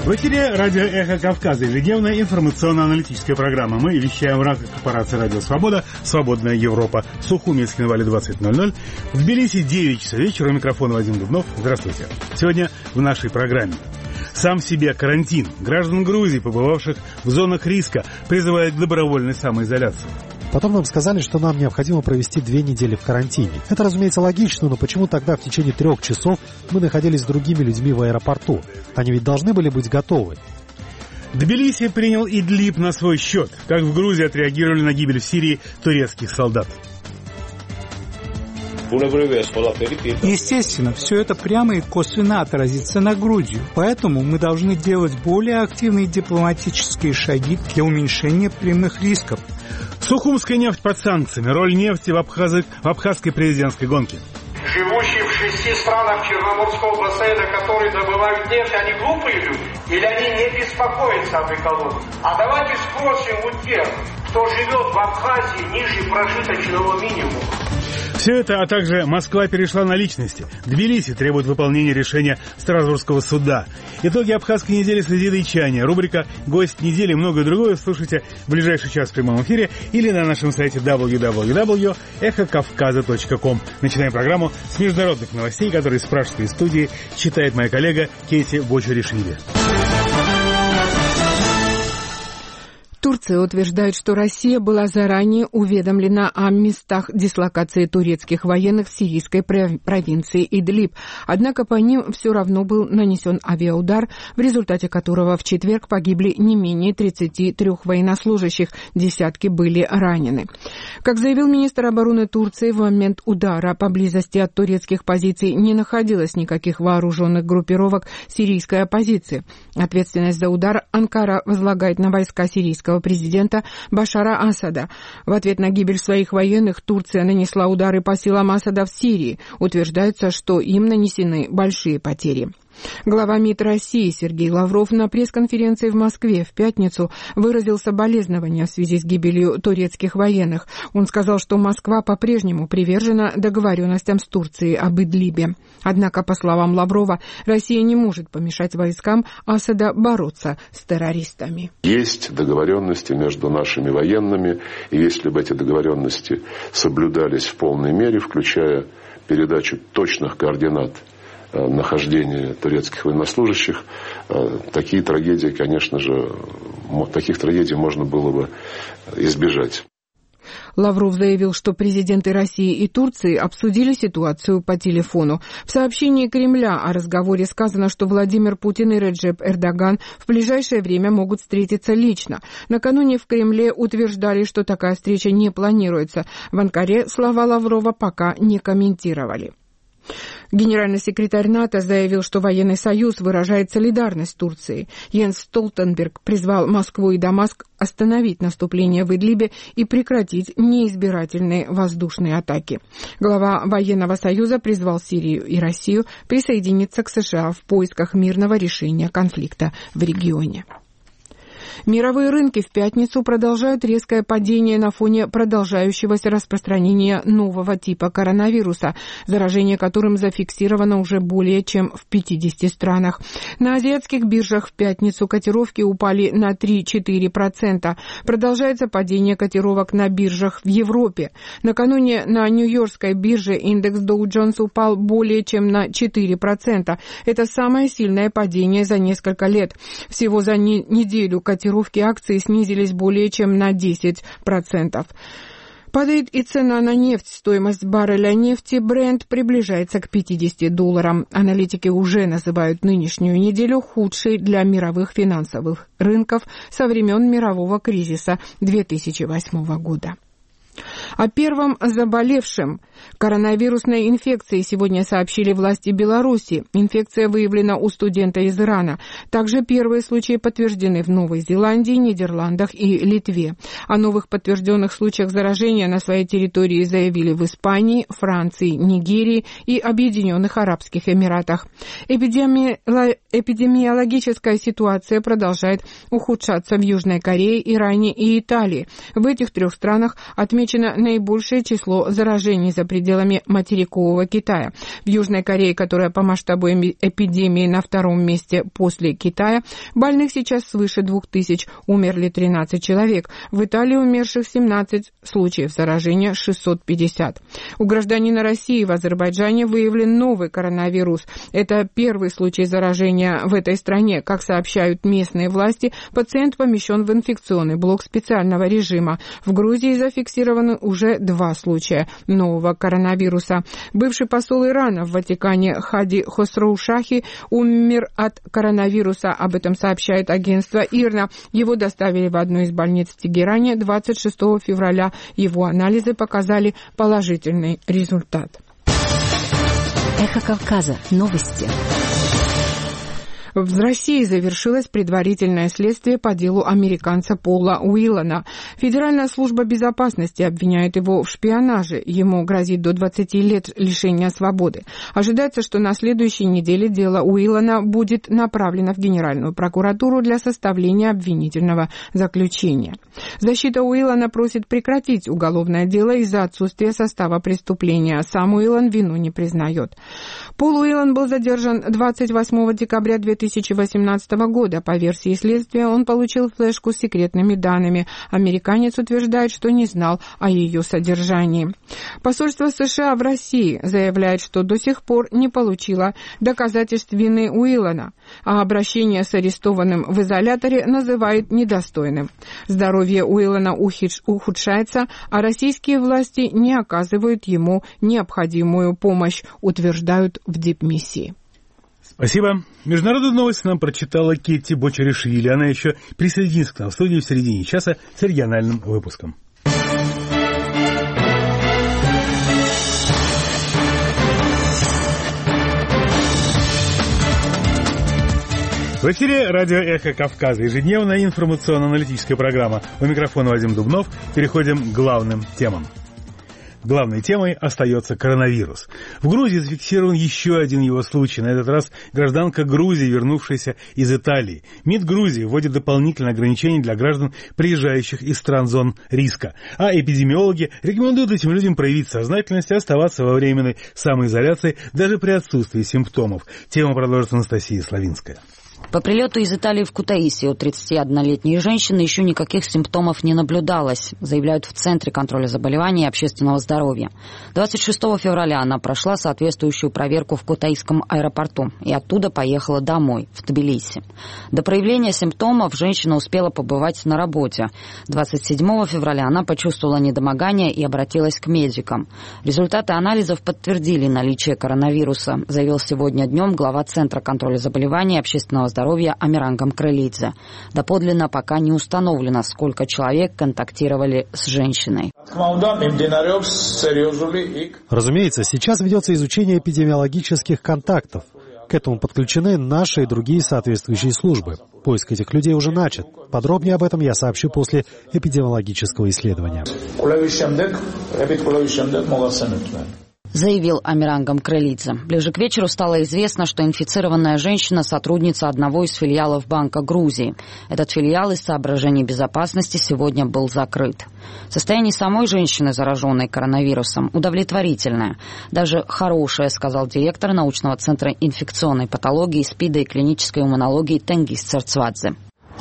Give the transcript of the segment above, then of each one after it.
В эфире радио «Эхо Кавказа», ежедневная информационно-аналитическая программа. Мы вещаем в рамках корпорации «Радио Свобода», «Свободная Европа». Сухуми, Скинвале 20:00. В Тбилиси 9 часов вечера. У микрофона Вадим Дубнов. Здравствуйте. Сегодня в нашей программе. Сам себе карантин. Граждан Грузии, побывавших в зонах риска, призывает к добровольной самоизоляции. Потом нам сказали, что нам необходимо провести 2 недели в карантине. Это, разумеется, логично, но почему тогда в течение 3 часов мы находились с другими людьми в аэропорту? Они ведь должны были быть готовы. Тбилиси принял Идлиб на свой счет. Как в Грузии отреагировали на гибель в Сирии турецких солдат? Естественно, все это прямо и косвенно отразится на Грузию. Поэтому мы должны делать более активные дипломатические шаги для уменьшения прямых рисков. Сухумская нефть под санкциями. Роль нефти в абхазской президентской гонке. Живущие в 6 странах Черноморского бассейна, которые добывают нефть, они глупые люди? Или они не беспокоятся об экологии? А давайте спросим у тех, кто живет в Абхазии ниже прожиточного минимума. Все это, а также Москва перешла на личности. Тбилиси требует выполнения решения Страсбургского суда. Итоги абхазской недели среди дойчане. Рубрика «Гость недели» и многое другое слушайте в ближайший час в прямом эфире или на нашем сайте www.эхокавказа.ком. Начинаем программу с международных новостей, которые из пражской студии читает моя коллега Кейти Бочуришвили. Турция утверждает, что Россия была заранее уведомлена о местах дислокации турецких военных в сирийской провинции Идлиб. Однако по ним все равно был нанесен авиаудар, в результате которого в четверг погибли не менее 33 военнослужащих, десятки были ранены. Как заявил министр обороны Турции, в момент удара поблизости от турецких позиций не находилось никаких вооруженных группировок сирийской оппозиции. Ответственность за удар Анкара возлагает на войска сирийского президента Башара Асада. В ответ на гибель своих военных Турция нанесла удары по силам Асада в Сирии. Утверждается, что им нанесены большие потери. Глава МИД России Сергей Лавров на пресс-конференции в Москве в пятницу выразил соболезнования в связи с гибелью турецких военных. Он сказал, что Москва по-прежнему привержена договоренностям с Турцией об Идлибе. Однако, по словам Лаврова, Россия не может помешать войскам Асада бороться с террористами. Есть договоренности между нашими военными, и если бы эти договоренности соблюдались в полной мере, включая передачу точных координат нахождения турецких военнослужащих, такие трагедии, конечно же, таких трагедий можно было бы избежать. Лавров заявил, что президенты России и Турции обсудили ситуацию по телефону. В сообщении Кремля о разговоре сказано, что Владимир Путин и Реджеп Эрдоган в ближайшее время могут встретиться лично. Накануне в Кремле утверждали, что такая встреча не планируется. В Анкаре слова Лаврова пока не комментировали. Генеральный секретарь НАТО заявил, что военный союз выражает солидарность с Турцией. Йенс Столтенберг призвал Москву и Дамаск остановить наступление в Идлибе и прекратить неизбирательные воздушные атаки. Глава военного союза призвал Сирию и Россию присоединиться к США в поисках мирного решения конфликта в регионе. Мировые рынки в пятницу продолжают резкое падение на фоне продолжающегося распространения нового типа коронавируса, заражение которым зафиксировано уже более чем в 50 странах. На азиатских биржах в пятницу котировки упали на 3-4%. Продолжается падение котировок на биржах в Европе. Накануне на Нью-Йоркской бирже индекс Dow Jones упал более чем на 4%. Это самое сильное падение за несколько лет. Всего за неделю котировки акций снизились более чем на 10%. Падает и цена на нефть. Стоимость барреля нефти Brent приближается к $50. Аналитики уже называют нынешнюю неделю худшей для мировых финансовых рынков со времен мирового кризиса 2008 года. О первом заболевшем коронавирусной инфекцией сегодня сообщили власти Беларуси. Инфекция выявлена у студента из Ирана. Также первые случаи подтверждены в Новой Зеландии, Нидерландах и Литве. О новых подтвержденных случаях заражения на своей территории заявили в Испании, Франции, Нигерии и Объединенных Арабских Эмиратах. Эпидемиологическая ситуация продолжает ухудшаться в Южной Корее, Иране и Италии. В этих 3 странах отмечено наибольшее число заражений за пределами материкового Китая. В Южной Корее, которая по масштабу эпидемии на втором месте после Китая, больных сейчас свыше 2000, умерли 13 человек. В Италии умерших 17, случаев заражения 650. У гражданина России в Азербайджане выявлен новый коронавирус. Это первый случай заражения в этой стране. Как сообщают местные власти, пациент помещен в инфекционный блок специального режима. В Грузии зафиксированы уже 2 случая нового коронавируса. Бывший посол Ирана в Ватикане Хади Хосроушахи умер от коронавируса. Об этом сообщает агентство ИРНА. Его доставили в одну из больниц в Тегеране 26 февраля. Его анализы показали положительный результат. Эхо Кавказа. Новости. В России завершилось предварительное следствие по делу американца Пола Уиллана. Федеральная служба безопасности обвиняет его в шпионаже. Ему грозит до 20 лет лишения свободы. Ожидается, что на следующей неделе дело Уиллана будет направлено в Генеральную прокуратуру для составления обвинительного заключения. Защита Уиллана просит прекратить уголовное дело из-за отсутствия состава преступления. Сам Уиллан вину не признает. Пол Уиллан был задержан 28 декабря 2018 года. По версии следствия, он получил флешку с секретными данными. Американец утверждает, что не знал о ее содержании. Посольство США в России заявляет, что до сих пор не получило доказательств вины Уиллана, а обращение с арестованным в изоляторе называет недостойным. Здоровье Уиллана ухудшается, а российские власти не оказывают ему необходимую помощь, утверждают в дипмиссии. Спасибо. Международную новость нам прочитала Кетти Бочаришвили. Она еще присоединится к нам в студии в середине часа с региональным выпуском. В эфире радио «Эхо Кавказа». Ежедневная информационно-аналитическая программа. У микрофона Вадим Дубнов. Переходим к главным темам. Главной темой остается коронавирус. В Грузии зафиксирован еще один его случай. На этот раз гражданка Грузии, вернувшаяся из Италии. МИД Грузии вводит дополнительные ограничения для граждан, приезжающих из стран-зон риска. А эпидемиологи рекомендуют этим людям проявить сознательность и оставаться во временной самоизоляции даже при отсутствии симптомов. Тему продолжит Анастасия Славинская. По прилету из Италии в Кутаиси у 31-летней женщины еще никаких симптомов не наблюдалось, заявляют в Центре контроля заболеваний и общественного здоровья. 26 февраля она прошла соответствующую проверку в Кутаисском аэропорту и оттуда поехала домой, в Тбилиси. До проявления симптомов женщина успела побывать на работе. 27 февраля она почувствовала недомогание и обратилась к медикам. Результаты анализов подтвердили наличие коронавируса, заявил сегодня днем глава Центра контроля заболеваний и общественного здоровья Амиран Гамкрелидзе. Доподлинно пока не установлено, сколько человек контактировали с женщиной. Разумеется, сейчас ведется изучение эпидемиологических контактов. К этому подключены наши и другие соответствующие службы. Поиск этих людей уже начат. Подробнее об этом я сообщу после эпидемиологического исследования. Заявил Амиран Гамкрелидзе. Ближе к вечеру стало известно, что инфицированная женщина – сотрудница одного из филиалов Банка Грузии. Этот филиал из соображений безопасности сегодня был закрыт. Состояние самой женщины, зараженной коронавирусом, удовлетворительное. Даже хорошее, сказал директор научного центра инфекционной патологии, СПИДа и клинической иммунологии Тенгиз Церцвадзе.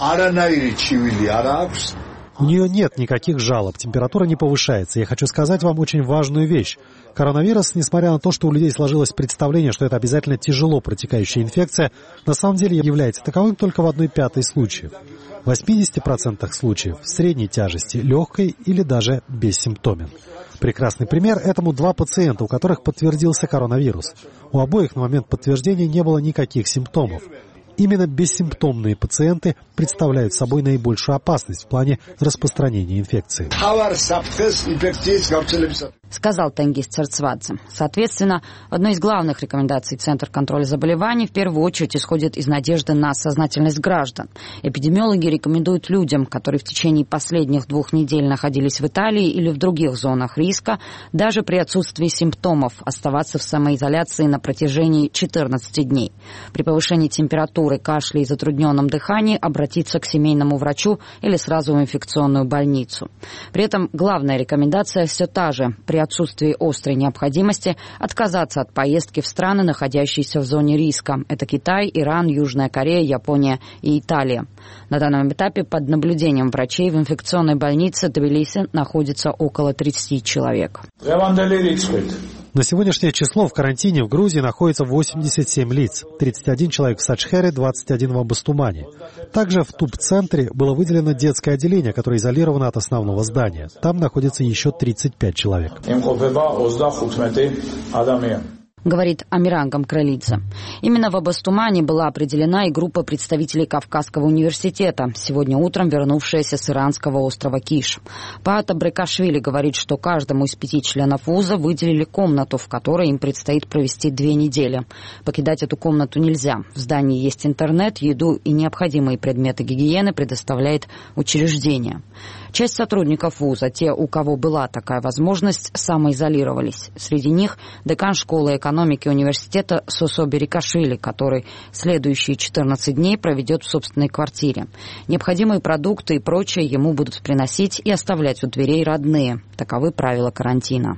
У нее нет никаких жалоб, температура не повышается. Я хочу сказать вам очень важную вещь. Коронавирус, несмотря на то, что у людей сложилось представление, что это обязательно тяжело протекающая инфекция, на самом деле является таковым только в 1/5 случаев. В 80% случаев средней тяжести, легкой или даже бессимптомен. Прекрасный пример этому 2 пациента, у которых подтвердился коронавирус. У обоих на момент подтверждения не было никаких симптомов. Именно бессимптомные пациенты представляют собой наибольшую опасность в плане распространения инфекции. сказал Тенгиз Церцвадзе. Соответственно, в одной из главных рекомендаций Центра контроля заболеваний в первую очередь исходит из надежды на сознательность граждан. Эпидемиологи рекомендуют людям, которые в течение последних 2 недель находились в Италии или в других зонах риска, даже при отсутствии симптомов, оставаться в самоизоляции на протяжении 14 дней. При повышении температуры, кашле и затрудненном дыхании обратиться к семейному врачу или сразу в инфекционную больницу. При этом главная рекомендация все та же – при отсутствии острой необходимости отказаться от поездки в страны, находящиеся в зоне риска. Это Китай, Иран, Южная Корея, Япония и Италия. На данном этапе под наблюдением врачей в инфекционной больнице Тбилиси находится около 30 человек. На сегодняшнее число в карантине в Грузии находится 87 лиц, 31 человек в Сачхере, 21 в Абастумане. Также в Туб-центре было выделено детское отделение, которое изолировано от основного здания. Там находится еще 35 человек. Говорит Амиран Гамкралидзе. Именно в Абастумане была определена и группа представителей Кавказского университета, сегодня утром вернувшаяся с иранского острова Киш. Паата Брекашвили говорит, что каждому из 5 членов вуза выделили комнату, в которой им предстоит провести 2 недели. Покидать эту комнату нельзя. В здании есть интернет, еду и необходимые предметы гигиены предоставляет учреждение. Часть сотрудников вуза, те, у кого была такая возможность, самоизолировались. Среди них декан школы экономики университета Сосо Берикашвили, который следующие 14 дней проведет в собственной квартире. Необходимые продукты и прочее ему будут приносить и оставлять у дверей родные. Таковы правила карантина.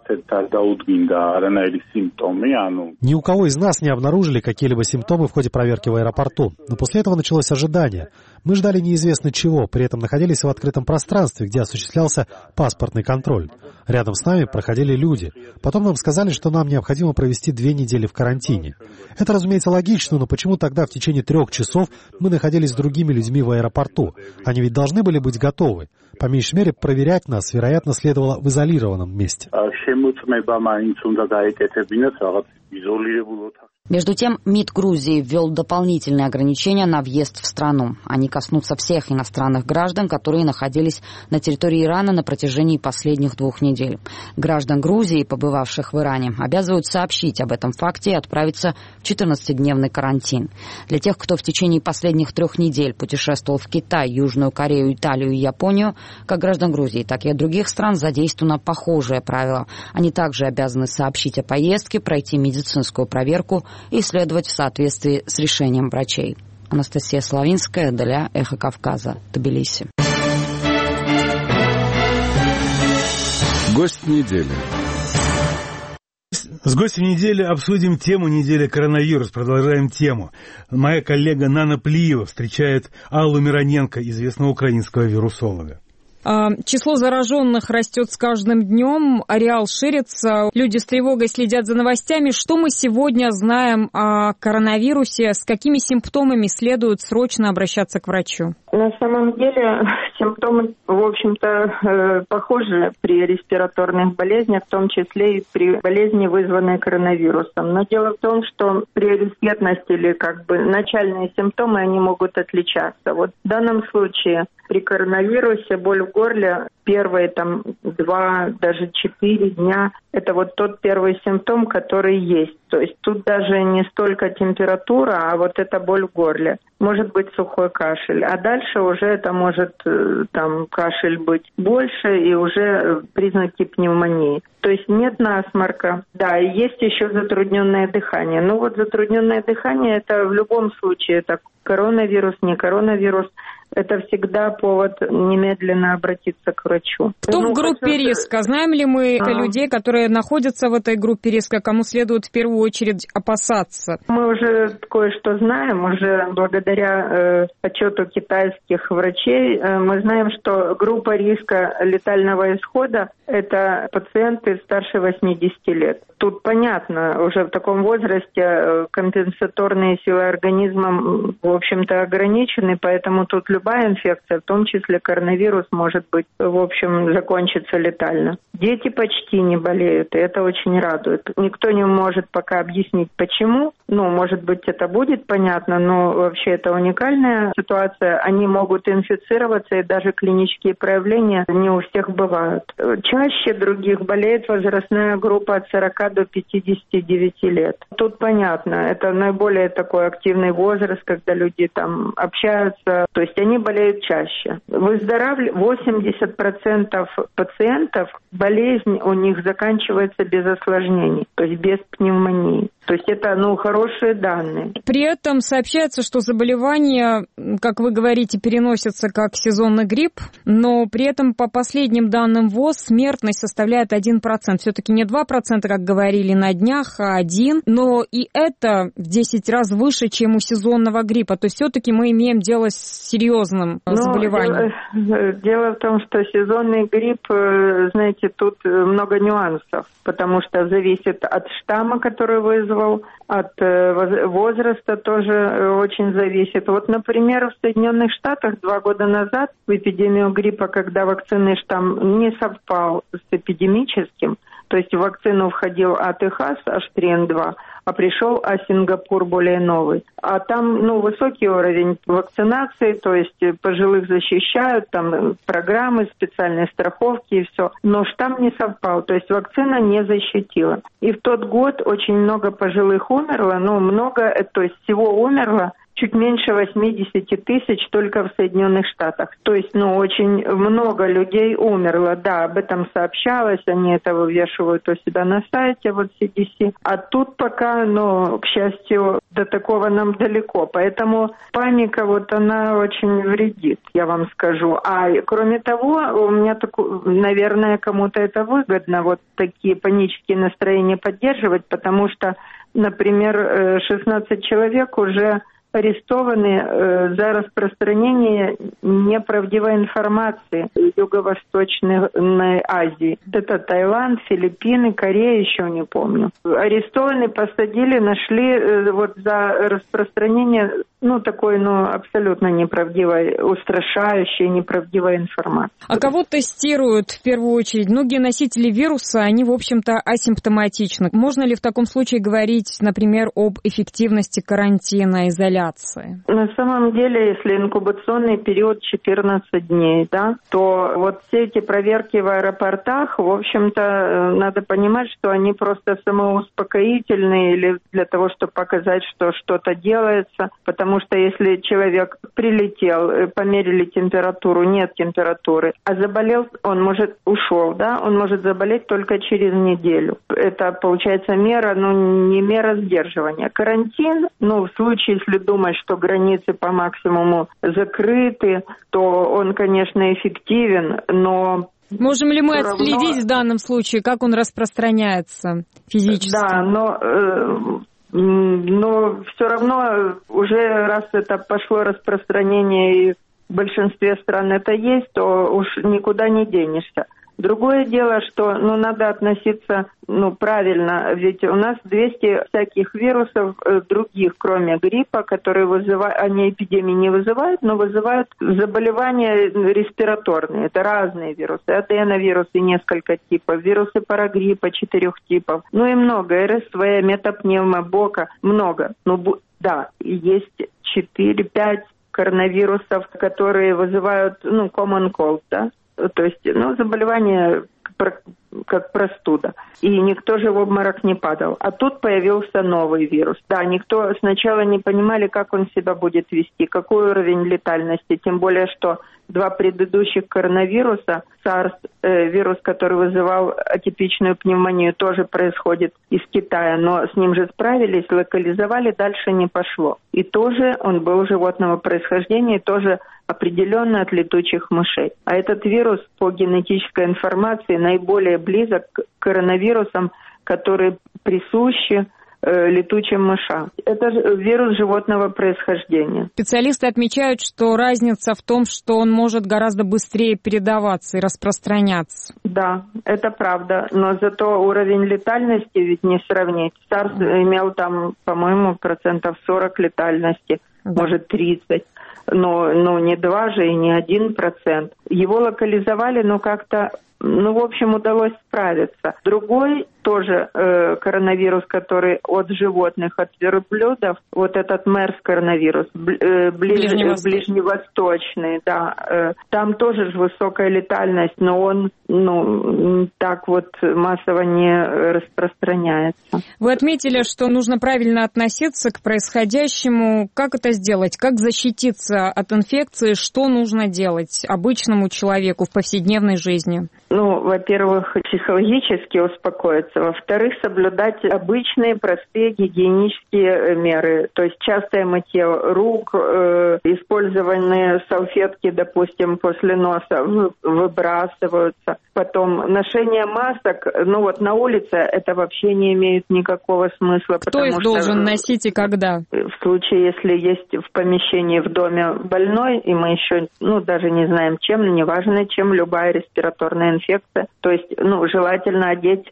Ни у кого из нас не обнаружили какие-либо симптомы в ходе проверки в аэропорту. Но после этого началось ожидание. Мы ждали неизвестно чего, при этом находились в открытом пространстве, где осуществлялся паспортный контроль. Рядом с нами проходили люди. Потом нам сказали, что нам необходимо провести 2 недели в карантине. Это, разумеется, логично, но почему тогда в течение 3 часов мы находились с другими людьми в аэропорту? Они ведь должны были быть готовы. По меньшей мере, проверять нас, вероятно, следовало в изолированном месте. Между тем, МИД Грузии ввел дополнительные ограничения на въезд в страну. Они коснутся всех иностранных граждан, которые находились на территории Ирана на протяжении последних 2 недель. Граждан Грузии, побывавших в Иране, обязывают сообщить об этом факте и отправиться в 14-дневный карантин. Для тех, кто в течение последних 3 недель путешествовал в Китай, Южную Корею, Италию и Японию, как граждан Грузии, так и других стран задействовано похожее правило. Они также обязаны сообщить о поездке, пройти медицинскую проверку и следовать в соответствии с решением врачей. Анастасия Славинская для Эхо Кавказа, Тбилиси. Гость недели. С гостем недели обсудим тему недели коронавирус. Продолжаем тему. Моя коллега Нана Плиева встречает Аллу Мироненко, известного украинского вирусолога. Число зараженных растет с каждым днем, ареал ширится, люди с тревогой следят за новостями. Что мы сегодня знаем о коронавирусе, с какими симптомами следует срочно обращаться к врачу? На самом деле симптомы, в общем-то, похожи при респираторных болезнях, в том числе и при болезни, вызванной коронавирусом. Но дело в том, что приоритетность или начальные симптомы, они могут отличаться. Вот в данном случае при коронавирусе боль в горле первые 2, даже 4 дня – это вот тот первый симптом, который есть. То есть тут даже не столько температура, а вот эта боль в горле. Может быть сухой кашель. А дальше уже это может кашель быть больше и уже признаки пневмонии. То есть нет насморка. Да, и есть еще затрудненное дыхание. Ну вот затрудненное дыхание – это в любом случае, это коронавирус, не коронавирус. Это всегда повод немедленно обратиться к врачу. Кто в группе риска? Знаем ли мы людей, которые находятся в этой группе риска, кому следует в первую очередь опасаться? Мы уже кое-что знаем, уже благодаря отчету китайских врачей. Мы знаем, что группа риска летального исхода – это пациенты старше 80 лет. Тут понятно, уже в таком возрасте компенсаторные силы организма, в общем-то, ограничены, поэтому тут любая инфекция, в том числе коронавирус, может быть, в общем, закончиться летально. Дети почти не болеют, и это очень радует. Никто не может пока объяснить, почему, может быть, это будет понятно, но вообще это уникальная ситуация. Они могут инфицироваться, и даже клинические проявления не у всех бывают. Чаще других болеет возрастная группа от 40 до 59 лет. Тут понятно, это наиболее такой активный возраст, когда люди там общаются, то есть они болеют чаще. 80% пациентов, болезнь у них заканчивается без осложнений, то есть без пневмонии. То есть это, хорошие данные. При этом сообщается, что заболевание, как вы говорите, переносится как сезонный грипп, но при этом по последним данным ВОЗ смертность составляет 1%. Все-таки не 2%, как говорили на днях, а 1%. Но и это в 10 раз выше, чем у сезонного гриппа. То есть все-таки мы имеем дело с серьезным заболеванием. Дело в том, что сезонный грипп, знаете, тут много нюансов, потому что зависит от штамма, который вызвал, от возраста тоже очень зависит. Вот, например, в Соединенных Штатах 2 года назад в эпидемию гриппа, когда вакцинный штамм не совпал с эпидемическим, то есть в вакцину входил Техас H3N2, а пришел Сингапур более новый. А там, высокий уровень вакцинации, то есть пожилых защищают, там программы, специальные страховки и все. Но штамм не совпал, то есть вакцина не защитила. И в тот год очень много пожилых умерло, то есть всего умерло чуть меньше 80 тысяч только в Соединенных Штатах. То есть, очень много людей умерло. Да, об этом сообщалось, они это вывешивают у себя на сайте, CDC. А тут пока, к счастью, до такого нам далеко. Поэтому паника, она очень вредит, я вам скажу. А кроме того, у меня, наверное, кому-то это выгодно, такие панические настроения поддерживать, потому что, например, 16 человек уже арестованы за распространение неправдивой информации в Юго-Восточной Азии. Это Таиланд, Филиппины, Корея, еще не помню. Арестованы, посадили, нашли за распространение такой, абсолютно неправдивой, устрашающей, неправдивой информации. А кого тестируют в первую очередь? Многие носители вируса, они, в общем-то, асимптоматичны. Можно ли в таком случае говорить, например, об эффективности карантина, изоляции? На самом деле, если инкубационный период 14 дней, то все эти проверки в аэропортах, в общем-то, надо понимать, что они просто самоуспокоительные или для того, чтобы показать, что что-то делается, потому что если человек прилетел, померили температуру, нет температуры, а заболел, ушел, он может заболеть только через неделю. Это, получается, мера, не мера сдерживания. Карантин, в случае, если думать, что границы по максимуму закрыты, то он, конечно, эффективен, но... Можем ли мы отследить в данном случае, как он распространяется физически? Да, но все равно уже раз это пошло распространение, и в большинстве стран это есть, то уж никуда не денешься. Другое дело, что надо относиться правильно, ведь у нас 200 всяких вирусов других, кроме гриппа, которые они эпидемии не вызывают, но вызывают заболевания респираторные. Это разные вирусы. Аденовирусы несколько типов, вирусы парагриппа 4 типов, и много. РСВ, метапневма, бока, много. Есть 4-5 коронавирусов, которые вызывают common cold, то есть, заболевание как простуда. И никто же в обморок не падал. А тут появился новый вирус. Да, никто сначала не понимали, как он себя будет вести, какой уровень летальности. Тем более, что 2 предыдущих коронавируса, SARS, вирус, который вызывал атипичную пневмонию, тоже происходит из Китая. Но с ним же справились, локализовали, дальше не пошло. И тоже он был животного происхождения, тоже определенно от летучих мышей. А этот вирус по генетической информации наиболее близок к коронавирусам, которые присущи летучим мышам. Это вирус животного происхождения. Специалисты отмечают, что разница в том, что он может гораздо быстрее передаваться и распространяться. Да, это правда. Но зато уровень летальности ведь не сравнить. SARS имел там, по-моему, 40% летальности, может 30%. Но не 2 же и не 1%. Его локализовали, но как-то, в общем, удалось справиться. Другой тоже коронавирус, который от животных, от верблюдов, вот этот MERS-коронавирус, ближневосточный, да, там тоже же высокая летальность, но он, так вот массово не распространяется. Вы отметили, что нужно правильно относиться к происходящему. Как это сделать? Как защититься от инфекции? Что нужно делать обычному человеку в повседневной жизни? Во-первых, психологически успокоиться. Во-вторых, соблюдать обычные, простые гигиенические меры. То есть частое мытье рук, использованные салфетки, допустим, после носа выбрасываются. Потом ношение масок, на улице это вообще не имеет никакого смысла. Кто их должен носить и когда? В случае, если есть в помещении в доме больной, и мы еще, даже не знаем чем, неважно чем, любая респираторная инфекция, то есть, желательно одеть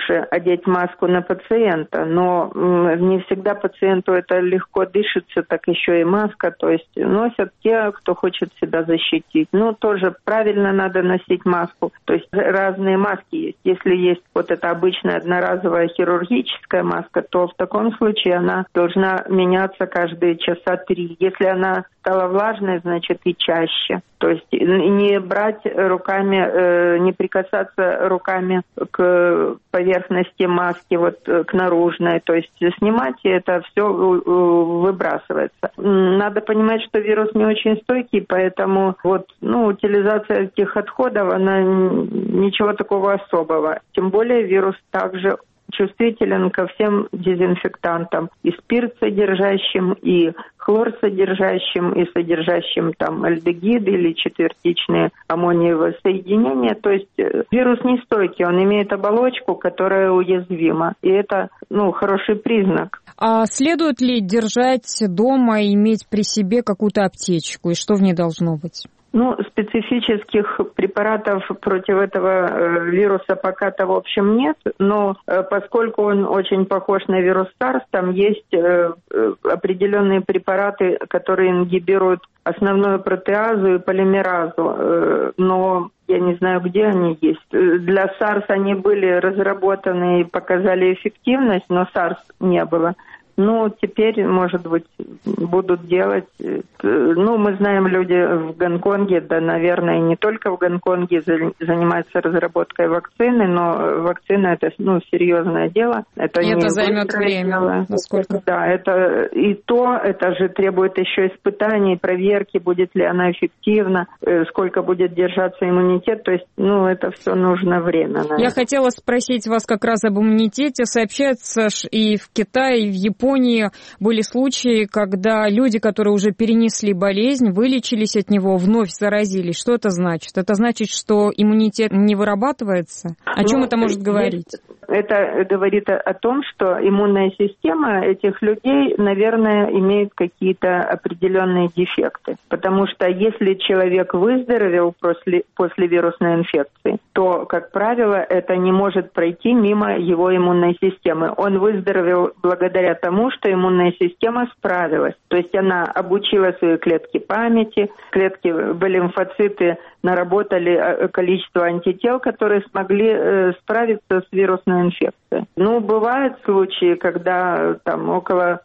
маску на пациента, но не всегда пациенту это легко дышится, так еще и маска, то есть носят те, кто хочет себя защитить. Тоже правильно надо носить маску, то есть разные маски есть. Если есть вот эта обычная одноразовая хирургическая маска, то в таком случае она должна меняться каждые часа 3. Если она стала влажной, значит и чаще. То есть не брать руками, не прикасаться руками к поверхности маски, к наружной. То есть снимать, и это все выбрасывается. Надо понимать, что вирус не очень стойкий, поэтому утилизация этих отходов, она ничего такого особого. Тем более вирус также чувствителен ко всем дезинфектантам, и спирт содержащим, и хлор содержащим, и содержащим альдегиды или четвертичные аммониевые соединения. То есть вирус нестойкий, он имеет оболочку, которая уязвима, и это хороший признак. А следует ли держать дома и иметь при себе какую-то аптечку, и что в ней должно быть? Специфических препаратов против этого вируса пока-то, в общем, нет, но поскольку он очень похож на вирус SARS, там есть определенные препараты, которые ингибируют основную протеазу и полимеразу, но я не знаю, где они есть. Для SARS они были разработаны и показали эффективность, но SARS не было. Теперь, может быть, будут делать. Мы знаем, люди в Гонконге, да, наверное, не только в Гонконге занимаются разработкой вакцины, но вакцина – это, серьезное дело. Это займет время, насколько? Да, это же требует еще испытаний, проверки, будет ли она эффективна, сколько будет держаться иммунитет. То есть, это все нужно время. Наверное. Я хотела спросить вас как раз об иммунитете. Сообщается и в Китае, и в Японии были случаи, когда люди, которые уже перенесли болезнь, вылечились от него, вновь заразились. Что это значит? Это значит, что иммунитет не вырабатывается? О чем это может говорить? Это говорит о том, что иммунная система этих людей, наверное, имеет какие-то определенные дефекты. Потому что если человек выздоровел после вирусной инфекции, то, как правило, это не может пройти мимо его иммунной системы. Он выздоровел благодаря тому, что иммунная система справилась. То есть она обучила свои клетки памяти, клетки лимфоциты наработали количество антител, которые смогли справиться с вирусной инфекцией. Бывают случаи, когда около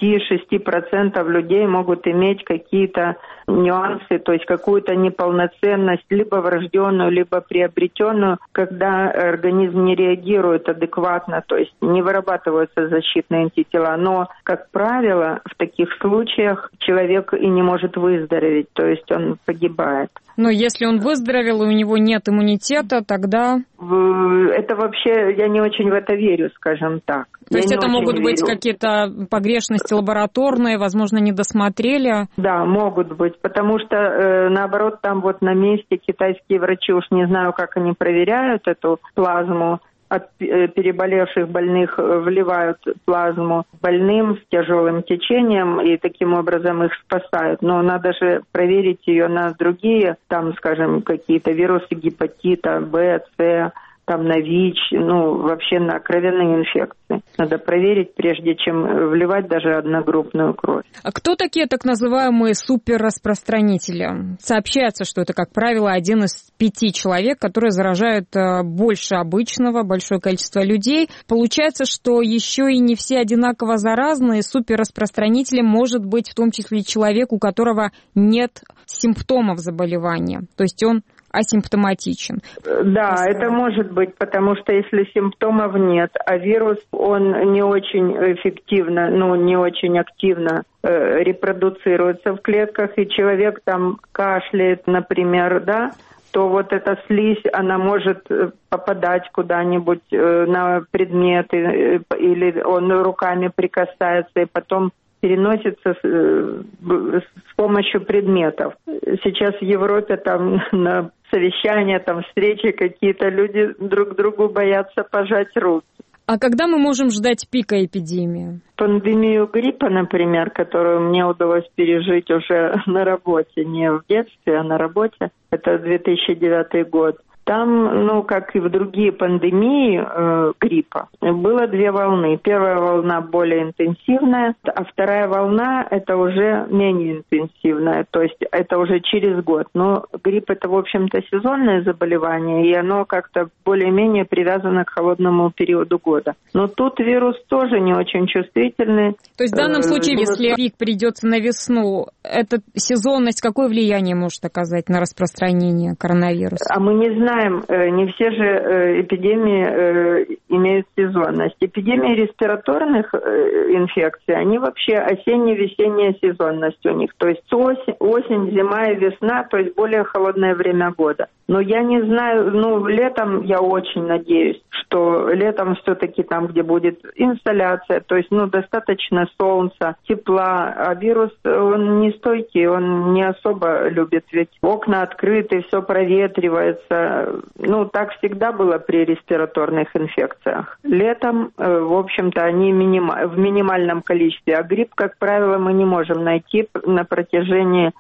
5-6% людей могут иметь какие-то нюансы, то есть какую-то неполноценность, либо врожденную, либо приобретенную, когда организм не реагирует адекватно, то есть не вырабатываются защитные антитела. Но, как правило, в таких случаях человек и не может выздороветь, то есть он погибает. Но если он выздоровел и у него нет иммунитета, тогда... Это вообще, я не очень в это верю, скажем так. То есть это могут быть какие-то погрешности лабораторные, возможно, не досмотрели? Да, могут быть, потому что, наоборот, там на месте китайские врачи, уж не знаю, как они проверяют эту плазму, от переболевших больных вливают плазму больным с тяжелым течением и таким образом их спасают. Но надо же проверить ее на другие, скажем, какие-то вирусы гепатита, Б, С, на ВИЧ, вообще на кровяные инфекции. надо проверить, прежде чем вливать даже одногруппную кровь. А кто такие так называемые суперраспространители? Сообщается, что это, как правило, 1 из 5 человек, которые заражают больше обычного, большое количество людей. Получается, что еще и не все одинаково заразные. Суперраспространителем может быть в том числе и человек, у которого нет симптомов заболевания. То есть он асимптоматичен. Да, это может быть, потому что если симптомов нет, а вирус, он не очень эффективно, не очень активно репродуцируется в клетках, и человек там кашляет, например, да, то вот эта слизь, она может попадать куда-нибудь на предметы, или он руками прикасается, и потом переносится с помощью предметов. Сейчас в Европе там на совещания, там встречи какие-то, люди друг другу боятся пожать руки. А когда мы можем ждать пика эпидемии? Пандемию гриппа, например, которую мне удалось пережить уже на работе, не в детстве, а на работе, это 2009 год. Там, как и в другие пандемии гриппа, было 2 волны. Первая волна более интенсивная, а вторая волна это уже менее интенсивная, то есть это уже через год. Но грипп это, в общем-то, сезонное заболевание, и оно как-то более-менее привязано к холодному периоду года. Но тут вирус тоже не очень чувствительный. То есть в данном случае, если пик придется на весну, эта сезонность какое влияние может оказать на распространение коронавируса? А мы не знаем. Не все же эпидемии имеют сезонность. Эпидемии респираторных инфекций, они вообще осенне-весенняя сезонность у них. То есть осень, зима и весна, то есть более холодное время года. Но я не знаю, летом я очень надеюсь, что летом все-таки там, где будет инсоляция, то есть достаточно солнца, тепла, а вирус, он не стойкий, он не особо любит, ведь окна открыты, все проветривается. Так всегда было при респираторных инфекциях. Летом, в общем-то, они в минимальном количестве, а грипп, как правило, мы не можем найти на протяжении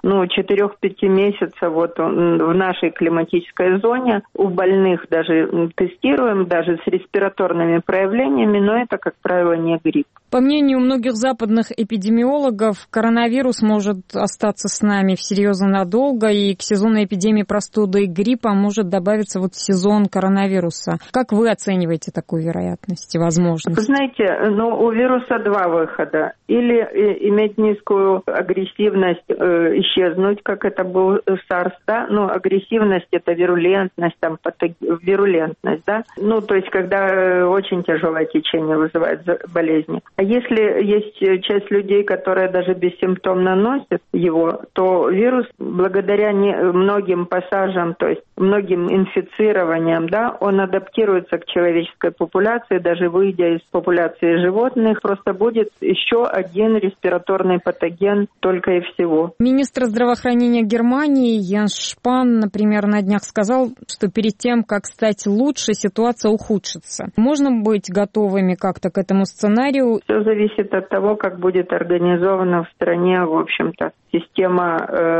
4-5 месяцев в нашей климатической зоне. У больных даже тестируем, даже с респираторными проявлениями, но это, как правило, не грипп. По мнению многих западных эпидемиологов, коронавирус может остаться с нами всерьез надолго, и к сезонной эпидемии простуды и гриппа может добавиться сезон коронавируса. Как вы оцениваете такую вероятность и возможность? Вы знаете, у вируса 2 выхода. Или иметь низкую агрессивность, исчезнуть, как это был SARS, да? Агрессивность это вирулентность, вирулентность, да? То есть, когда очень тяжелое течение вызывает болезни. А если есть часть людей, которые даже бессимптомно носят его, то вирус, благодаря многим пассажам, то есть многим инфицированием, да, он адаптируется к человеческой популяции, даже выйдя из популяции животных, просто будет еще один респираторный патоген только и всего. Министр здравоохранения Германии Йенс Шпан, например, на днях сказал, что перед тем, как стать лучше, ситуация ухудшится. Можно быть готовыми как-то к этому сценарию? Все зависит от того, как будет организована в стране, в общем-то, система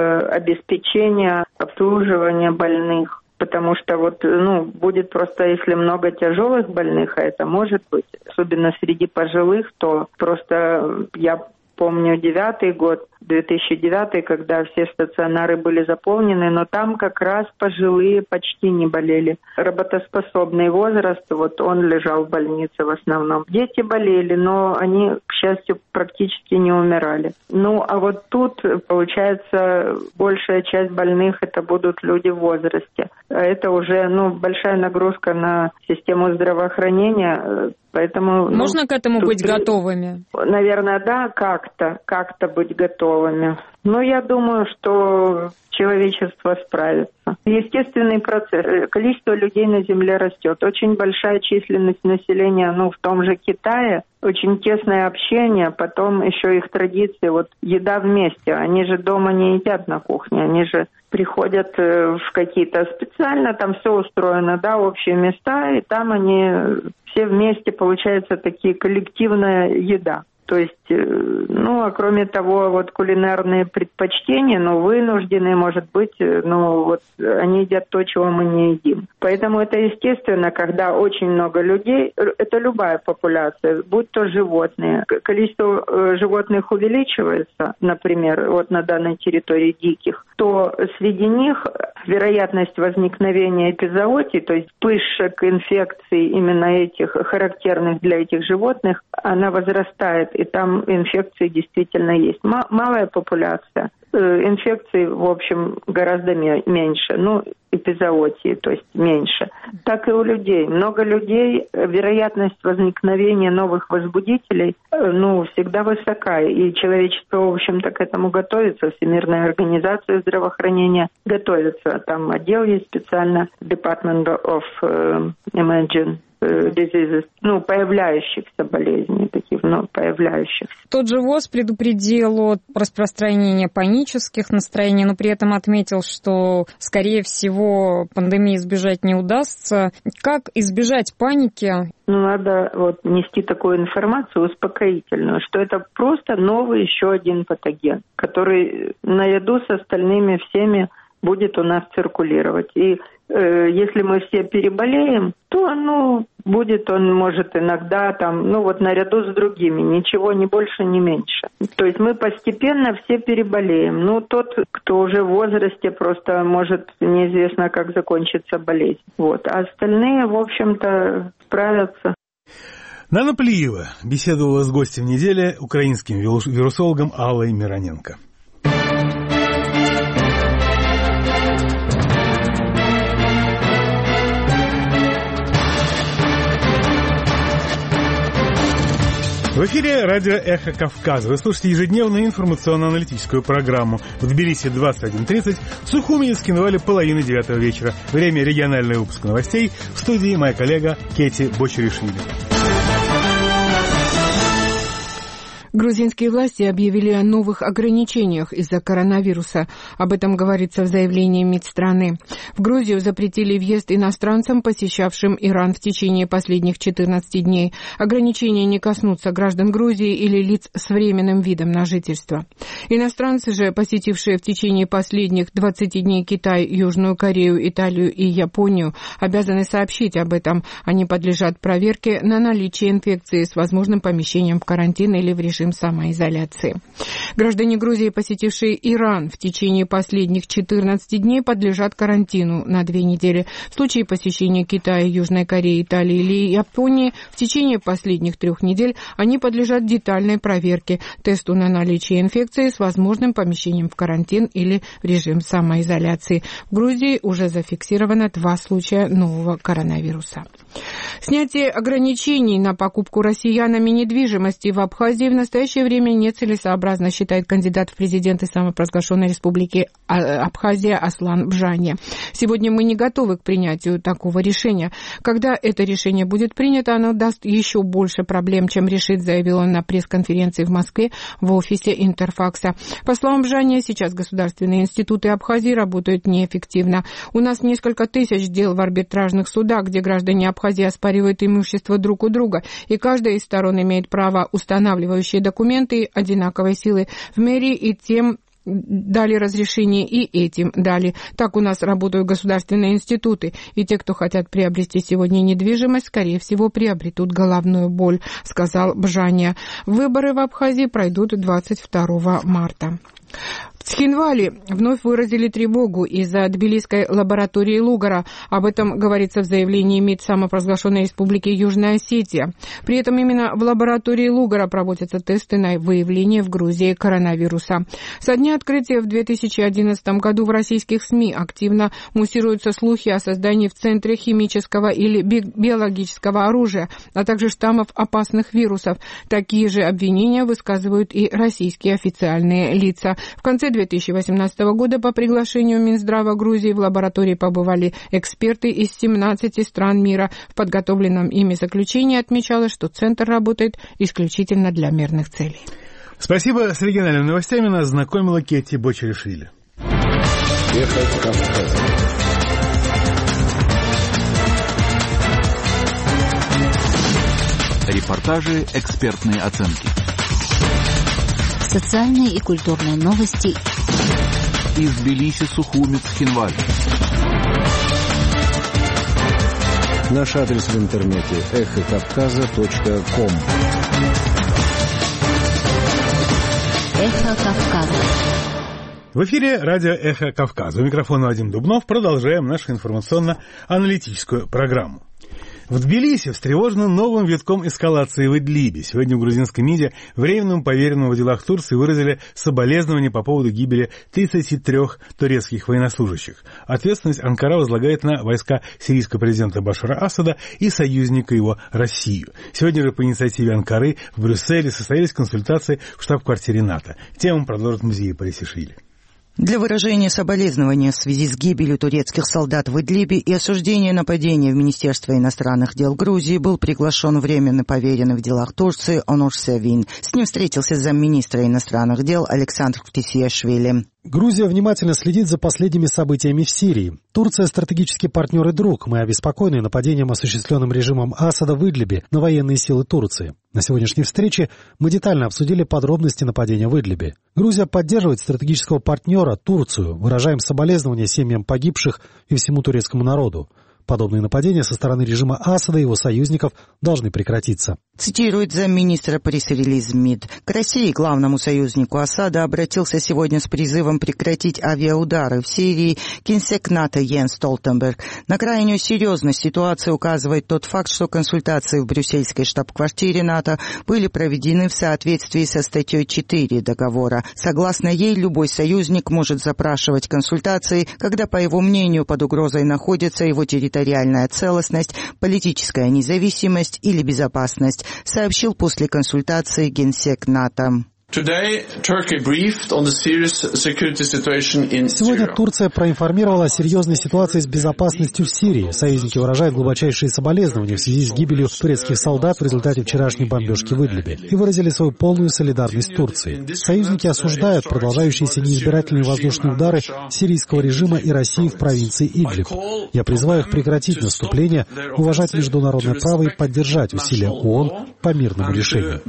обеспечения, обслуживания больных. Потому что будет просто, если много тяжелых больных, а это может быть, особенно среди пожилых, то просто я помню 2009, когда все стационары были заполнены, но там как раз пожилые почти не болели. Работоспособный возраст, он лежал в больнице в основном. Дети болели, но они, к счастью, практически не умирали. А тут, получается, большая часть больных это будут люди в возрасте. Это уже, большая нагрузка на систему здравоохранения. Поэтому, можно к этому быть готовыми? Наверное, да, как-то быть готовыми. Но я думаю, что человечество справится. Естественный процесс. Количество людей на Земле растет. Очень большая численность населения, в том же Китае. Очень тесное общение, потом еще их традиции. Еда вместе. Они же дома не едят на кухне. Они же приходят в какие-то специально, там все устроено, да, общие места, и там они все вместе, получается, такие коллективная еда. То есть, а кроме того, вот кулинарные предпочтения, вынужденные, может быть, они едят то, чего мы не едим. Поэтому это естественно, когда очень много людей, это любая популяция, будь то животные, количество животных увеличивается, например, вот на данной территории диких, то среди них вероятность возникновения эпизоотий, то есть вспышек инфекций именно этих, характерных для этих животных, она возрастает, и там инфекции действительно есть. Малая популяция, инфекций, в общем, гораздо меньше, эпизоотии, то есть меньше. Так и у людей. Много людей, вероятность возникновения новых возбудителей, всегда высока, и человечество, в общем-то, к этому готовится. Всемирная организация здравоохранения готовится. Там отдел есть специально, Department of Emerging Diseases, появляющихся болезней, таких, появляющихся. Тот же ВОЗ предупредил о распространении панических настроений, но при этом отметил, что, скорее всего, пандемии избежать не удастся. Как избежать паники? Надо нести такую информацию успокоительную, что это просто новый еще один патоген, который наряду с остальными всеми будет у нас циркулировать. И если мы все переболеем, то, будет он, может, иногда наряду с другими, ничего ни больше, ни меньше. То есть мы постепенно все переболеем. Тот, кто уже в возрасте, просто может неизвестно, как закончится болезнь. А остальные, в общем-то, справятся. Нана Плиева беседовала с гостем недели, украинским вирусологом Аллой Мироненко. В эфире радио «Эхо Кавказа». Вы слушаете ежедневную информационно-аналитическую программу. В Тбилиси 21:30, в Сухуми и Скинвале 8:30 вечера. Время регионального выпуска новостей. В студии моя коллега Кети Бочеришвили. Грузинские власти объявили о новых ограничениях из-за коронавируса. Об этом говорится в заявлении МИД страны. В Грузию запретили въезд иностранцам, посещавшим Иран в течение последних 14 дней. Ограничения не коснутся граждан Грузии или лиц с временным видом на жительство. Иностранцы же, посетившие в течение последних 20 дней Китай, Южную Корею, Италию и Японию, обязаны сообщить об этом. Они подлежат проверке на наличие инфекции с возможным помещением в карантин или в режим самоизоляции. Граждане Грузии, посетившие Иран в течение последних 14 дней, подлежат карантину на 2 недели. В случае посещения Китая, Южной Кореи, Италии или Японии в течение последних 3 недель они подлежат детальной проверке, тесту на наличие инфекции с возможным помещением в карантин или в режим самоизоляции. В Грузии уже зафиксировано 2 случая нового коронавируса. Снятие ограничений на покупку россиянами недвижимости в Абхазии в настоящее время нецелесообразно, считает кандидат в президенты самопровозглашенной республики Абхазия Аслан Бжания. Сегодня мы не готовы к принятию такого решения. Когда это решение будет принято, оно даст еще больше проблем, чем решит, заявил он на пресс-конференции в Москве в офисе Интерфакса. По словам Бжания, сейчас государственные институты Абхазии работают неэффективно. У нас несколько тысяч дел в арбитражных судах, где граждане Абхазии оспаривают имущество друг у друга, и каждая из сторон имеет право, устанавливающие документы одинаковой силы в мэрии, и тем дали разрешение, и этим дали. Так у нас работают государственные институты, и те, кто хотят приобрести сегодня недвижимость, скорее всего, приобретут головную боль, сказал Бжания. Выборы в Абхазии пройдут 22 марта. В Цхинвале вновь выразили тревогу из-за тбилисской лаборатории Лугара. Об этом говорится в заявлении МИД самопровозглашенной республики Южная Осетия. При этом именно в лаборатории Лугара проводятся тесты на выявление в Грузии коронавируса. Со дня открытия в 2011 году в российских СМИ активно муссируются слухи о создании в центре химического или биологического оружия, а также штаммов опасных вирусов. Такие же обвинения высказывают и российские официальные лица. В конце 2018 года по приглашению Минздрава Грузии в лаборатории побывали эксперты из 17 стран мира. В подготовленном ими заключении отмечалось, что центр работает исключительно для мирных целей. Спасибо. С региональными новостями нас знакомила Кетти Бочеришвили. Репортажи, экспертные оценки. Социальные и культурные новости. Из Тбилиси, Сухумец, Хинваль. Наш адрес в интернете эхокавказа.ком. Эхо Кавказа. В эфире радио «Эхо Кавказа». У микрофона Вадим Дубнов. Продолжаем нашу информационно-аналитическую программу. В Тбилиси встревожены новым витком эскалации в Идлибе. Сегодня в грузинской МИДе временному поверенному в делах Турции выразили соболезнования по поводу гибели 33 турецких военнослужащих. Ответственность Анкара возлагает на войска сирийского президента Башара Асада и союзника его Россию. Сегодня же по инициативе Анкары в Брюсселе состоялись консультации в штаб-квартире НАТО. Тему продолжит музей Парисишвили. Для выражения соболезнования в связи с гибелью турецких солдат в Идлибе и осуждения нападения в Министерство иностранных дел Грузии был приглашен временный поверенный в делах Турции Онур Севин. С ним встретился замминистра иностранных дел Александр Ктисиашвили. Грузия внимательно следит за последними событиями в Сирии. Турция – стратегический партнер и друг. Мы обеспокоены нападением, осуществленным режимом Асада в Идлибе на военные силы Турции. На сегодняшней встрече мы детально обсудили подробности нападения в Идлибе. Грузия поддерживает стратегического партнера Турцию. Выражаем соболезнования семьям погибших и всему турецкому народу. Подобные нападения со стороны режима Асада и его союзников должны прекратиться. Цитирует замминистра пресс-релиз МИД. К России, главному союзнику Асада, обратился сегодня с призывом прекратить авиаудары в Сирии генсек НАТО Йенс Столтенберг. На крайнюю серьезность ситуации указывает тот факт, что консультации в брюссельской штаб-квартире НАТО были проведены в соответствии со статьей 4 договора. Согласно ей, любой союзник может запрашивать консультации, когда, по его мнению, под угрозой находится его территориальная целостность, политическая независимость или безопасность, сообщил после консультации генсек НАТО. Сегодня Турция проинформировала о серьезной ситуации с безопасностью в Сирии. Союзники выражают глубочайшие соболезнования в связи с гибелью турецких солдат в результате вчерашней бомбежки в Идлибе и выразили свою полную солидарность с Турцией. Союзники осуждают продолжающиеся неизбирательные воздушные удары сирийского режима и России в провинции Идлиб. Я призываю их прекратить наступление, уважать международное право и поддержать усилия ООН по мирному решению.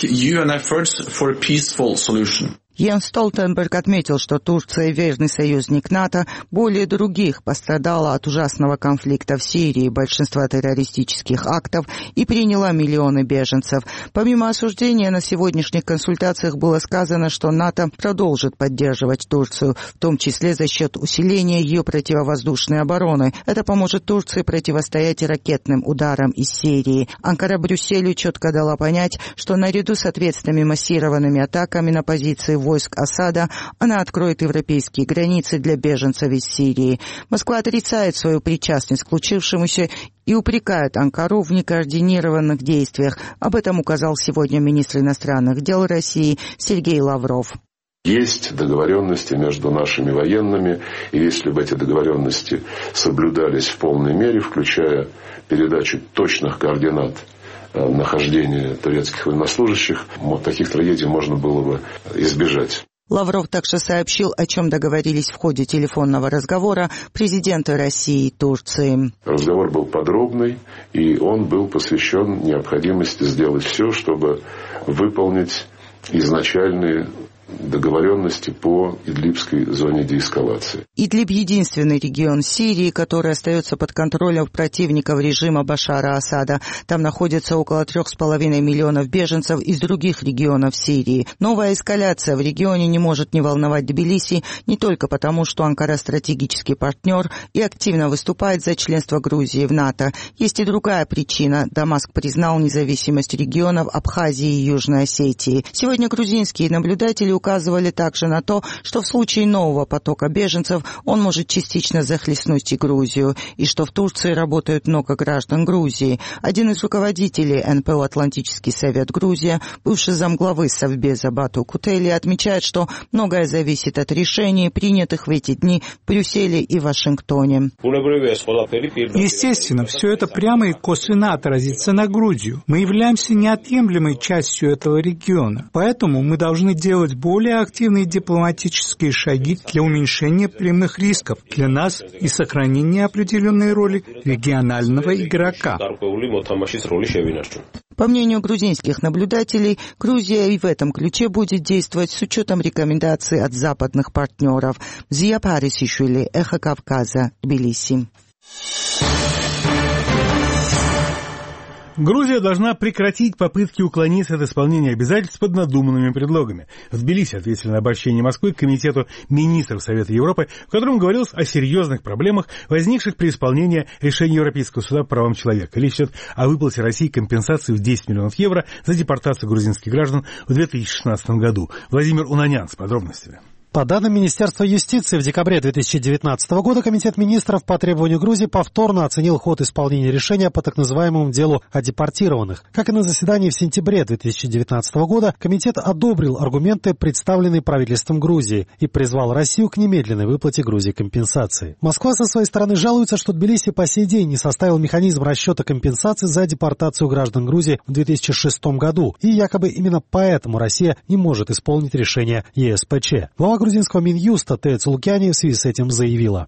Йенс Столтенберг отметил, что Турция, верный союзник НАТО, более других пострадала от ужасного конфликта в Сирии, большинства террористических актов и приняла миллионы беженцев. Помимо осуждения, на сегодняшних консультациях было сказано, что НАТО продолжит поддерживать Турцию, в том числе за счет усиления ее противовоздушной обороны. Это поможет Турции противостоять ракетным ударам из Сирии. Анкара Брюсселю четко дала понять, что наряду с ответственными массированными атаками на позиции войск Асада, она откроет европейские границы для беженцев из Сирии. Москва отрицает свою причастность к случившемуся и упрекает Анкару в некоординированных действиях. Об этом указал сегодня министр иностранных дел России Сергей Лавров. Есть договоренности между нашими военными, и если бы эти договоренности соблюдались в полной мере, включая передачу точных координат нахождения турецких военнослужащих, таких трагедий можно было бы избежать. Лавров также сообщил, о чем договорились в ходе телефонного разговора президента России и Турции. Разговор был подробный, и он был посвящен необходимости сделать все, чтобы выполнить изначальные договоренности по Идлибской зоне деэскалации. Идлиб – единственный регион Сирии, который остается под контролем противников режима Башара Асада. Там находится около 3,5 миллионов беженцев из других регионов Сирии. Новая эскаляция в регионе не может не волновать Тбилиси не только потому, что Анкара – стратегический партнер и активно выступает за членство Грузии в НАТО. Есть и другая причина. Дамаск признал независимость регионов Абхазии и Южной Осетии. Сегодня грузинские наблюдатели указывали также на то, что в случае нового потока беженцев он может частично захлестнуть и Грузию, и что в Турции работают много граждан Грузии. Один из руководителей НПО «Атлантический совет Грузия», бывший замглавы Совбеза Бату Кутели, отмечает, что многое зависит от решений, принятых в эти дни в Брюсселе и Вашингтоне. Естественно, все это прямо и косвенно отразится на Грузию. Мы являемся неотъемлемой частью этого региона, поэтому мы должны делать больше более активные дипломатические шаги для уменьшения прямых рисков для нас и сохранения определенной роли регионального игрока. По мнению грузинских наблюдателей, Грузия и в этом ключе будет действовать с учетом рекомендаций от западных партнеров. Зия Парисишвили, Эхо Кавказа, Тбилиси. Грузия должна прекратить попытки уклониться от исполнения обязательств под надуманными предлогами. В Тбилиси ответили на обращение Москвы к Комитету министров Совета Европы, в котором говорилось о серьезных проблемах, возникших при исполнении решения Европейского суда по правам человека. Речь идет о выплате России компенсации в 10 миллионов евро за депортацию грузинских граждан в 2016 году. Владимир Унанян с подробностями. По данным Министерства юстиции, в декабре 2019 года Комитет министров по требованию Грузии повторно оценил ход исполнения решения по так называемому делу о депортированных. Как и на заседании в сентябре 2019 года, Комитет одобрил аргументы, представленные правительством Грузии, и призвал Россию к немедленной выплате Грузии компенсации. Москва со своей стороны жалуется, что Тбилиси по сей день не составил механизм расчета компенсации за депортацию граждан Грузии в 2006 году, и якобы именно поэтому Россия не может исполнить решение ЕСПЧ. Глава грузинского Минюста Тея Цулукяни в связи с этим заявила.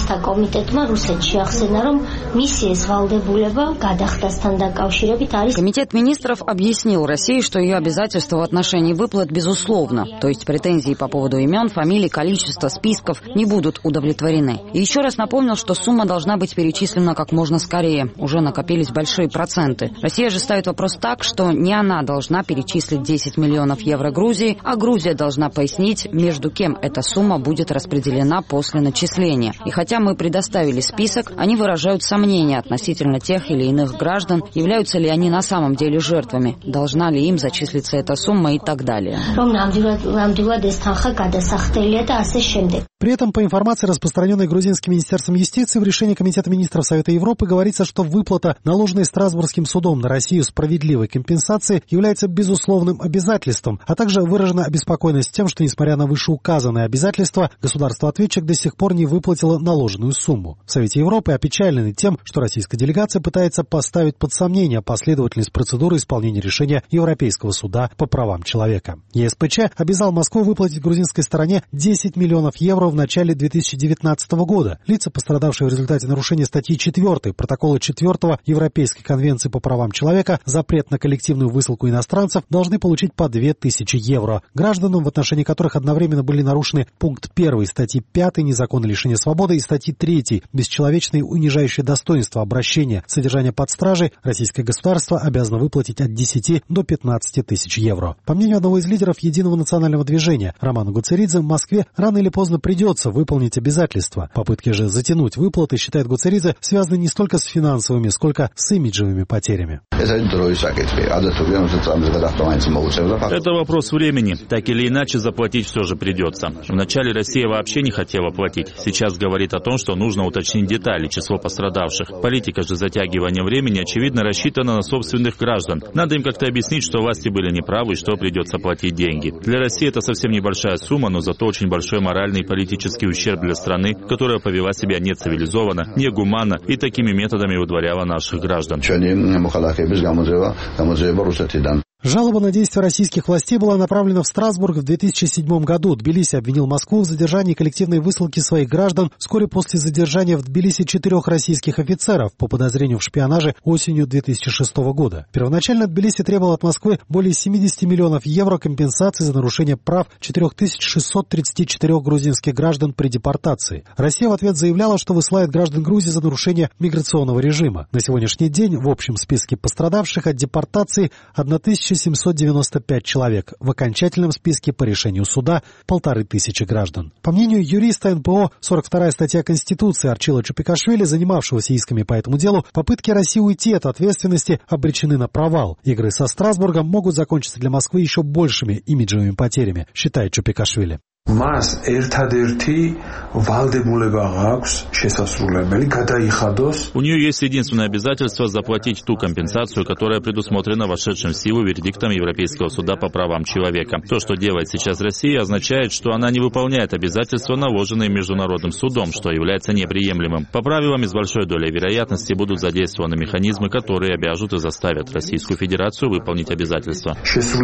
Комитет министров объяснил России, что ее обязательства в отношении выплат безусловно, то есть претензии по поводу имен, фамилий, количества, списков не будут удовлетворены. И еще раз напомнил, что сумма должна быть перечислена как можно скорее. Уже накопились большие проценты. Россия же ставит вопрос так, что не она должна перечислить 10 миллионов евро Грузии, а Грузия должна пояснить, между кем эта сумма будет распределена после начисления. И хотя мы предоставили список, они выражают сомнения относительно тех или иных граждан, являются ли они на самом деле жертвами, должна ли им зачислиться эта сумма и так далее. При этом, по информации, распространенной грузинским министерством юстиции, в решении Комитета министров Совета Европы говорится, что выплата, наложенной Страсбургским судом на Россию справедливой компенсации, является безусловным обязательством, а также выражена обеспокоенность тем, что, несмотря на вышеуказанные обязательства, государство-ответчик до сих пор не выплатило наложенную сумму. В Совете Европы опечалены тем, что российская делегация пытается поставить под сомнение последовательность процедуры исполнения решения Европейского суда по правам человека. ЕСПЧ обязал Москву выплатить грузинской стороне 10 миллионов евро в начале 2019 года. Лица, пострадавшие в результате нарушения статьи 4 протокола 4 Европейской конвенции по правам человека, запрет на коллективную высылку иностранцев, должны получить по 2000 евро. Гражданам, в отношении которых одновременно были нарушены пункт 1 статьи 5 незаконное лишение свободы и статьи 3 бесчеловечное и унижающее достоинство обращения, содержание под стражей, российское государство обязано выплатить от 10 до 15 тысяч евро. По мнению одного из лидеров Единого национального движения Романа Гуцеридзе, в Москве рано или поздно придется выполнить обязательства. Попытки же затянуть выплаты, считает Гуцеридзе, связаны не столько с финансовыми, сколько с имиджевыми потерями. Это вопрос времени. Так или иначе заплатить все же придется. Вначале Россия вообще не хотела платить. Сейчас говорит о том, что нужно уточнить детали, число пострадавших. Политика же затягивания времени, очевидно, рассчитана на собственных граждан. Надо им как-то объяснить, что власти были неправы и что придется платить деньги. Для России это совсем небольшая сумма, но зато очень большой моральный и политический ущерб для страны, которая повела себя нецивилизованно, негуманно и такими методами удворяла наших граждан. Жалоба на действия российских властей была направлена в Страсбург в 2007 году. Тбилиси обвинил Москву в задержании коллективной высылки своих граждан вскоре после задержания в Тбилиси 4 российских офицеров по подозрению в шпионаже осенью 2006 года. Первоначально Тбилиси требовал от Москвы более 70 миллионов евро компенсации за нарушение прав 4634 грузинских граждан при депортации. Россия в ответ заявляла, что высылает граждан Грузии за нарушение миграционного режима. На сегодняшний день в общем списке пострадавших от депортации 1795 человек. В окончательном списке по решению суда 1500 граждан. По мнению юриста НПО, 42-я статья Конституции Арчила Чупикашвили, занимавшегося исками по этому делу, попытки России уйти от ответственности обречены на провал. Игры со Страсбургом могут закончиться для Москвы еще большими имиджевыми потерями, считает Чупикашвили. მას ერთადერთი ვალდებულება აქვს შესასრულებელი გადაიხადოს. У нее есть единственное обязательство заплатить ту компенсацию, которая предусмотрена вошедшим в силу вердиктом Европейского суда по правам человека. То, что делает сейчас Россия, означает, что она не выполняет обязательства, наложенные Международным судом, что является неприемлемым. По правилам, с большой долей вероятности будут задействованы механизмы, которые обяжут и заставят Российскую Федерацию выполнить обязательства.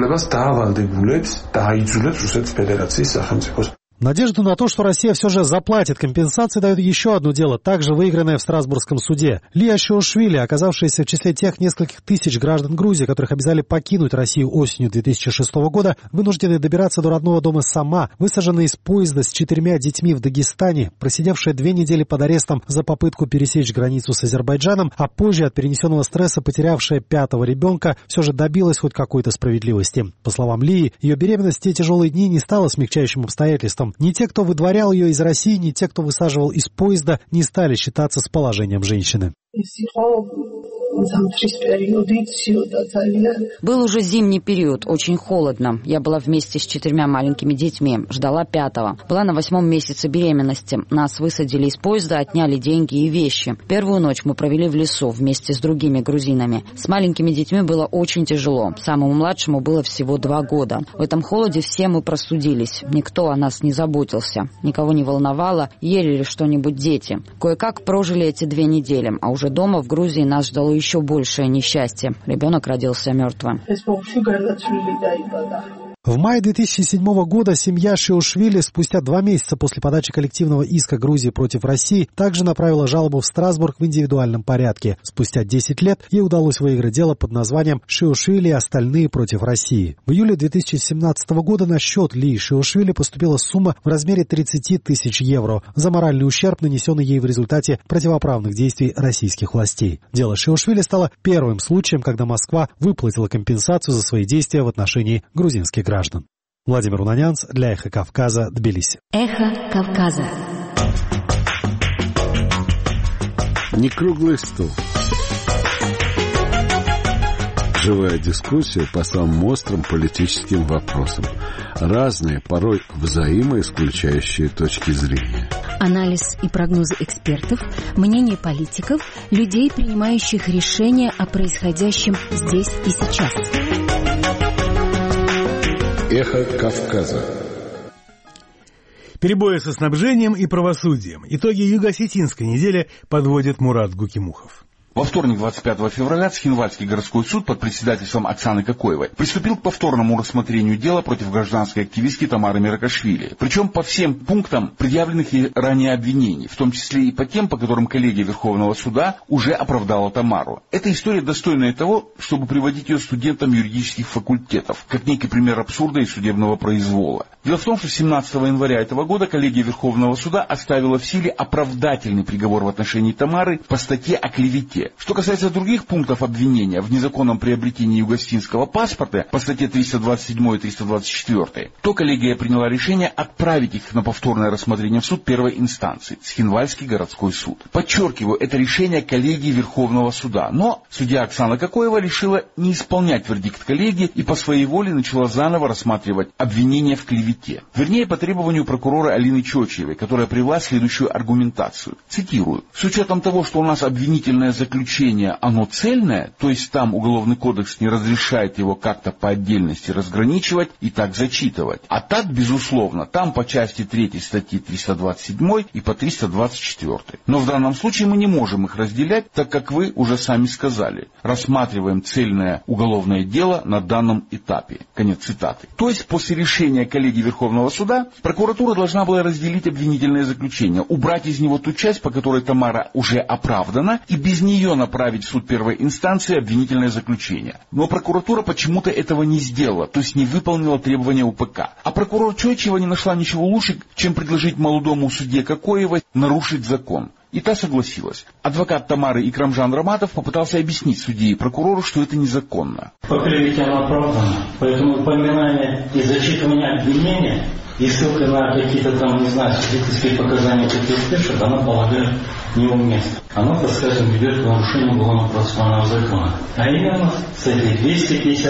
Надежду на то, что Россия все же заплатит компенсации, дает еще одно дело, также выигранное в Страсбургском суде. Лия Шиошвили, оказавшаяся в числе тех нескольких тысяч граждан Грузии, которых обязали покинуть Россию осенью 2006 года, вынужденная добираться до родного дома сама, высаженная из поезда с 4 детьми в Дагестане, просидевшая 2 недели под арестом за попытку пересечь границу с Азербайджаном, а позже от перенесенного стресса потерявшая 5-го ребенка, все же добилась хоть какой-то справедливости. По словам Лии, ее беременность в те тяжелые дни не стала смягчающим обстоятельством. Ни те, кто выдворял ее из России, ни те, кто высаживал из поезда, не стали считаться с положением женщины. Был уже зимний период, очень холодно. Я была вместе с 4 маленькими детьми, ждала 5-го. Была на 8-м месяце беременности. Нас высадили из поезда, отняли деньги и вещи. Первую ночь мы провели в лесу вместе с другими грузинами. С маленькими детьми было очень тяжело. Самому младшему было всего 2 года. В этом холоде все мы простудились. Никто о нас не заботился. Никого не волновало, ели ли что-нибудь дети. Кое-как прожили эти 2 недели, а уже дома в Грузии нас ждало еще большее несчастье. Ребенок родился мертвым. В мае 2007 года семья Шиошвили спустя 2 месяца после подачи коллективного иска Грузии против России также направила жалобу в Страсбург в индивидуальном порядке. Спустя 10 лет ей удалось выиграть дело под названием «Шиошвили и остальные против России». В июле 2017 года на счет Лии Шиошвили поступила сумма в размере 30 тысяч евро за моральный ущерб, нанесенный ей в результате противоправных действий российских властей. Дело Шиошвили стало первым случаем, когда Москва выплатила компенсацию за свои действия в отношении грузинских граждан. Владимир Унанянц для «Эхо Кавказа», Тбилиси. «Эхо Кавказа». Не круглый стол. Живая дискуссия по самым острым политическим вопросам. Разные, порой взаимоисключающие точки зрения. Анализ и прогнозы экспертов, мнение политиков, людей, принимающих решения о происходящем здесь и сейчас. «Эхо Кавказа». Перебои со снабжением и правосудием. Итоги Юго-Осетинской недели подводит Мурат Гукимухов. Во вторник, 25 февраля, Цхинвальский городской суд под председательством Оксаны Кокоевой приступил к повторному рассмотрению дела против гражданской активистки Тамары Миракашвили. Причем по всем пунктам предъявленных ей ранее обвинений, в том числе и по тем, по которым коллегия Верховного суда уже оправдала Тамару. Эта история достойная того, чтобы приводить ее студентам юридических факультетов, как некий пример абсурда и судебного произвола. Дело в том, что 17 января этого года коллегия Верховного суда оставила в силе оправдательный приговор в отношении Тамары по статье о клевете. Что касается других пунктов обвинения в незаконном приобретении югославянского паспорта по статье 327 и 324, то коллегия приняла решение отправить их на повторное рассмотрение в суд первой инстанции, Цхинвальский городской суд. Подчеркиваю, это решение коллегии Верховного суда, но судья Оксана Кокоева решила не исполнять вердикт коллегии и по своей воле начала заново рассматривать обвинение в клевете. Вернее, по требованию прокурора Алины Чочиевой, которая привела следующую аргументацию. Цитирую. «С учетом того, что у нас обвинительное заключение, оно цельное, то есть там Уголовный кодекс не разрешает его как-то по отдельности разграничивать и так зачитывать. А так, безусловно, там по части 3 статьи 327 и по 324. Но в данном случае мы не можем их разделять, так как вы уже сами сказали. Рассматриваем цельное уголовное дело на данном этапе». Конец цитаты. То есть после решения коллегии Верховного суда прокуратура должна была разделить обвинительное заключение, убрать из него ту часть, по которой Тамара уже оправдана, и без нее направить в суд первой инстанции обвинительное заключение. Но прокуратура почему-то этого не сделала, то есть не выполнила требования УПК. А прокурор Чойчева не нашла ничего лучше, чем предложить молодому судье Кокоевой нарушить закон. И та согласилась. Адвокат Тамары Икрамжан Раматов попытался объяснить судье и прокурору, что это незаконно. По клевете она оправдана, поэтому упоминание и зачитывание обвинения и ссылка на какие-то там, не знаю, свидетельские показания, какие пишут, она, полагаю, неуместна. Она, так скажем, ведет к нарушению уголовно-процессуального закона. А именно с этой 250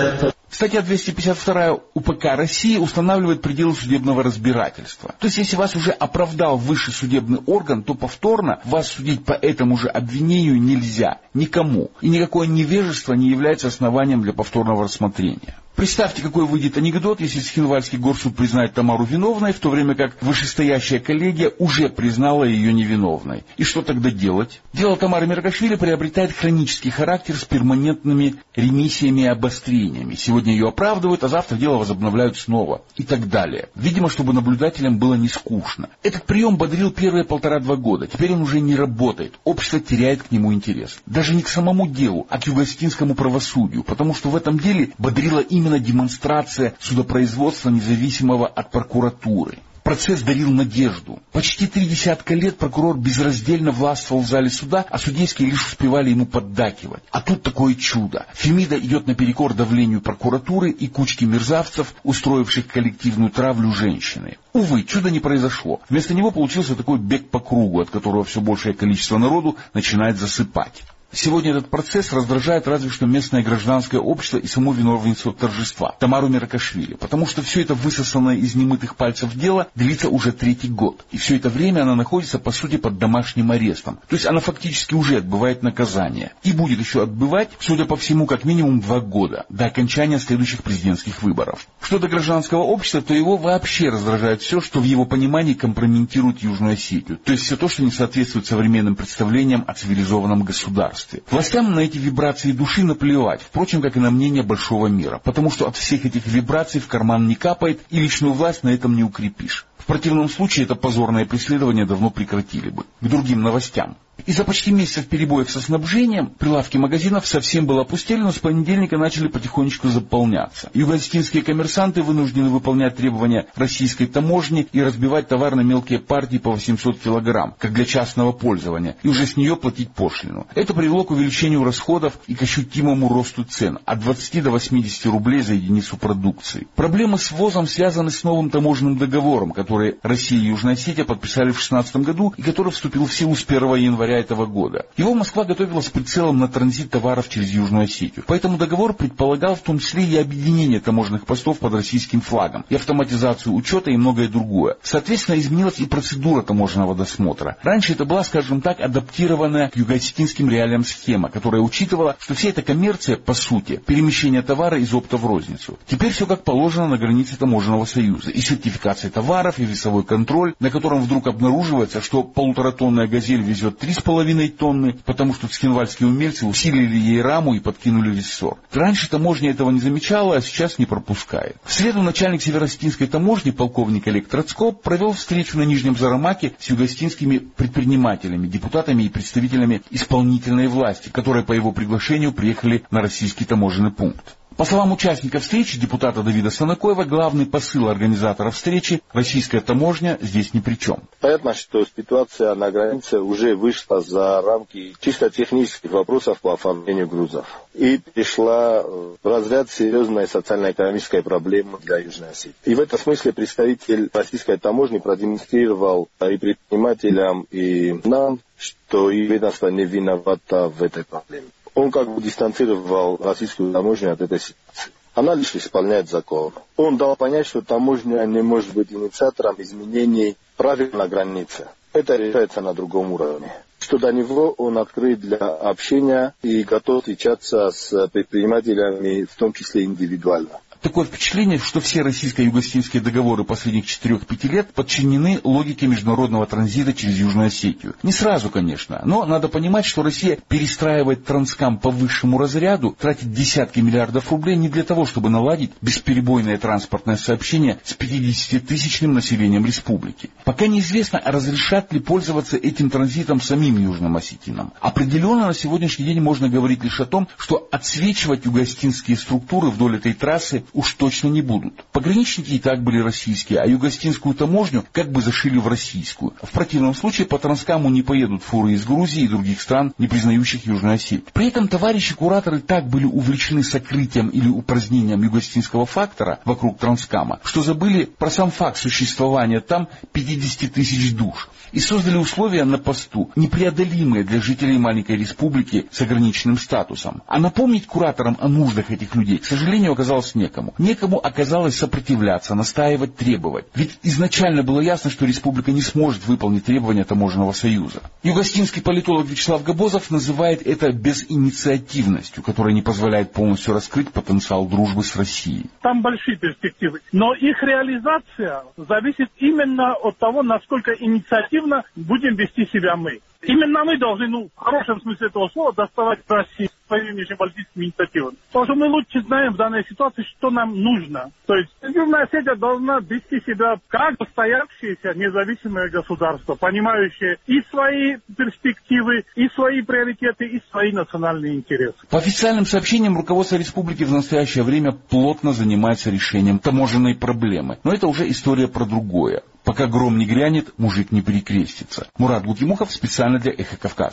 Статья 252 УПК России устанавливает пределы судебного разбирательства. То есть, если вас уже оправдал высший судебный орган, то повторно вас судить по этому же обвинению нельзя. Никому. И никакое невежество не является основанием для повторного рассмотрения. Представьте, какой выйдет анекдот, если Цхинвальский горсуд признает Тамару виновной, в то время как вышестоящая коллегия уже признала ее невиновной. И что тогда делать? Дело Тамары Меркашвили приобретает хронический характер с перманентными ремиссиями и обострениями. Сегодня ее оправдывают, а завтра дело возобновляют снова. И так далее. Видимо, чтобы наблюдателям было не скучно. Этот прием бодрил первые 1,5-2 года. Теперь он уже не работает. Общество теряет к нему интерес. Даже не к самому делу, а к югославянскому правосудию. Потому что в этом деле бодрила именно демонстрация судопроизводства, независимого от прокуратуры. Процесс дарил надежду. Почти 30 лет прокурор безраздельно властвовал в зале суда, а судейские лишь успевали ему поддакивать. А тут такое чудо. Фемида идет наперекор давлению прокуратуры и кучки мерзавцев, устроивших коллективную травлю женщины. Увы, чудо не произошло. Вместо него получился такой бег по кругу, от которого все большее количество народу начинает засыпать. Сегодня этот процесс раздражает разве что местное гражданское общество и саму виновницу торжества, Тамару Меркашвили, потому что все это высосанное из немытых пальцев дело длится уже 3-й год. И все это время она находится, по сути, под домашним арестом. То есть она фактически уже отбывает наказание. И будет еще отбывать, судя по всему, как минимум 2 года, до окончания следующих президентских выборов. Что до гражданского общества, то его вообще раздражает все, что в его понимании компрометирует Южную Осетию. То есть все то, что не соответствует современным представлениям о цивилизованном государстве. Властям на эти вибрации души наплевать, впрочем, как и на мнение большого мира, потому что от всех этих вибраций в карман не капает, и личную власть на этом не укрепишь. В противном случае это позорное преследование давно прекратили бы. К другим новостям. Из-за почти месяцев перебоев со снабжением прилавки магазинов совсем было опустели, но с понедельника начали потихонечку заполняться. Юго-осетинские коммерсанты вынуждены выполнять требования российской таможни и разбивать товар на мелкие партии по 800 килограмм, как для частного пользования, и уже с нее платить пошлину. Это привело к увеличению расходов и к ощутимому росту цен от 20 до 80 рублей за единицу продукции. Проблемы с ввозом связаны с новым таможенным договором, который Россия и Южная Осетия подписали в 2016 году и который вступил в силу с 1 января этого года. Его Москва готовила с прицелом на транзит товаров через Южную Осетию. Поэтому договор предполагал в том числе и объединение таможенных постов под российским флагом, и автоматизацию учета и многое другое. Соответственно, изменилась и процедура таможенного досмотра. Раньше это была, скажем так, адаптированная к юго-осетинским реалиям схема, которая учитывала, что вся эта коммерция, по сути, перемещение товара из опта в розницу. Теперь все как положено на границе таможенного союза. И сертификация товаров, и весовой контроль, на котором вдруг обнаруживается, что 1,5-тонная «Газель» везет 3,5 тонны, потому что цхинвальские умельцы усилили ей раму и подкинули рессор. Раньше таможня этого не замечала, а сейчас не пропускает. В среду начальник северо-осетинской таможни, полковник Олег Троцко, провел встречу на Нижнем Зарамаке с юго-осетинскими предпринимателями, депутатами и представителями исполнительной власти, которые по его приглашению приехали на российский таможенный пункт. По словам участника встречи, депутата Давида Санакоева, главный посыл организаторов встречи – российская таможня здесь ни при чем. Понятно, что ситуация на границе уже вышла за рамки чисто технических вопросов по оформлению грузов и перешла в разряд серьезной социально-экономической проблемы для Южной Осетии. И в этом смысле представитель российской таможни продемонстрировал и предпринимателям, и нам, что и ведомство не виновато в этой проблеме. Он как бы дистанцировал российскую таможню от этой ситуации. Она лишь исполняет закон. Он дал понять, что таможня не может быть инициатором изменений правил на границе. Это решается на другом уровне. Что до него он открыт для общения и готов встречаться с предпринимателями, в том числе индивидуально. Такое впечатление, что все российско-юго-осетинские договоры последних 4-5 лет подчинены логике международного транзита через Южную Осетию. Не сразу, конечно, но надо понимать, что Россия перестраивает Транскам по высшему разряду, тратит десятки миллиардов рублей не для того, чтобы наладить бесперебойное транспортное сообщение с 50-тысячным населением республики. Пока неизвестно, разрешат ли пользоваться этим транзитом самим южным осетинам. Определенно на сегодняшний день можно говорить лишь о том, что отсвечивать юго-осетинские структуры вдоль этой трассы уж точно не будут. Пограничники и так были российские, а юго-остинскую таможню как бы зашили в российскую. В противном случае по Транскаму не поедут фуры из Грузии и других стран, не признающих Южную Осетию. При этом товарищи-кураторы так были увлечены сокрытием или упразднением юго-остинского фактора вокруг Транскама, что забыли про сам факт существования там 50 тысяч душ и создали условия на посту, непреодолимые для жителей маленькой республики с ограниченным статусом. А напомнить кураторам о нуждах этих людей, к сожалению, оказалось некому. Некому оказалось сопротивляться, настаивать, требовать. Ведь изначально было ясно, что республика не сможет выполнить требования Таможенного союза. Юго-остинский политолог Вячеслав Габозов называет это безинициативностью, которая не позволяет полностью раскрыть потенциал дружбы с Россией. Там большие перспективы, но их реализация зависит именно от того, насколько инициативно будем вести себя мы. Именно мы должны, в хорошем смысле этого слова, доставать Россию своими межбалтийскими инициативами. Потому что мы лучше знаем в данной ситуации, что нам нужно. То есть Южная Осетия должна вести себя как состоявшееся независимое государство, понимающее и свои перспективы, и свои приоритеты, и свои национальные интересы. По официальным сообщениям, руководство республики в настоящее время плотно занимается решением таможенной проблемы. Но это уже история про другое. Пока гром не грянет, мужик не перекрестится. Мурат Гукимухов специально для «Эхо Кавказа».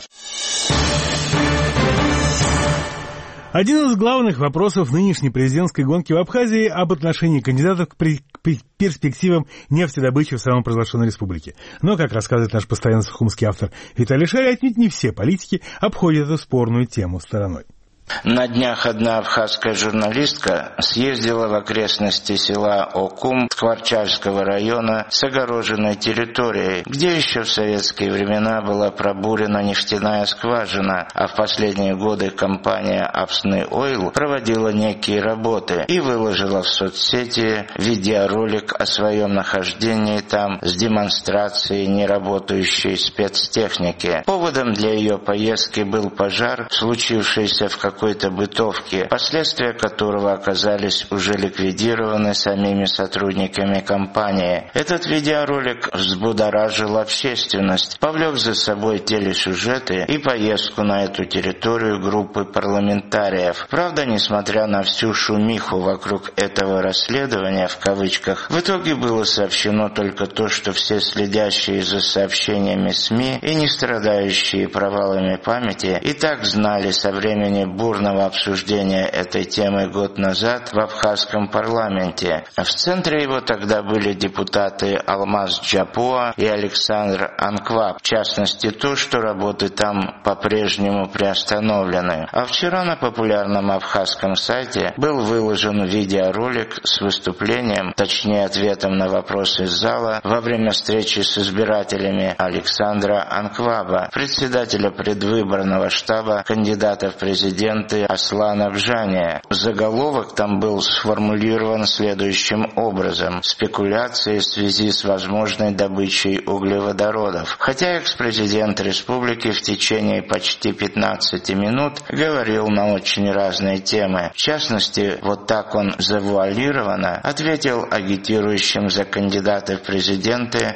Один из главных вопросов нынешней президентской гонки в Абхазии об отношении кандидатов к перспективам нефтедобычи в самопровозглашенной республике. Но, как рассказывает наш постоянный сухумский автор Виталий Шарий, отнюдь не все политики обходят эту спорную тему стороной. На днях одна абхазская журналистка съездила в окрестности села Окум Скворчальского района с огороженной территорией, где еще в советские времена была пробурена нефтяная скважина, а в последние годы компания Апсны Ойл проводила некие работы и выложила в соцсети видеоролик о своем нахождении там с демонстрацией неработающей спецтехники. Поводом для ее поездки был пожар, случившийся в какой-то бытовке, последствия которого оказались уже ликвидированы самими сотрудниками компании. Этот видеоролик взбудоражил общественность, повлек за собой телесюжеты и поездку на эту территорию группы парламентариев. Правда, несмотря на всю шумиху вокруг этого расследования, в кавычках, в итоге было сообщено только то, что все следящие за сообщениями СМИ и не страдающие провалами памяти и так знали со времени бурного обсуждения этой темы год назад в абхазском парламенте. В центре его тогда были депутаты Алмаз Джапуа и Александр Анкваб, в частности то, что работы там по-прежнему приостановлены. А вчера на популярном абхазском сайте был выложен видеоролик с выступлением, точнее ответом на вопросы из зала во время встречи с избирателями Александра Анкваба, председателя предвыборного штаба кандидата в президенты Аслана Бжания. Заголовок там был сформулирован следующим образом: спекуляции в связи с возможной добычей углеводородов. Хотя экс-президент республики в течение почти 15 минут говорил на очень разные темы. В частности, вот так он завуалированно ответил агитирующим за кандидата в президенты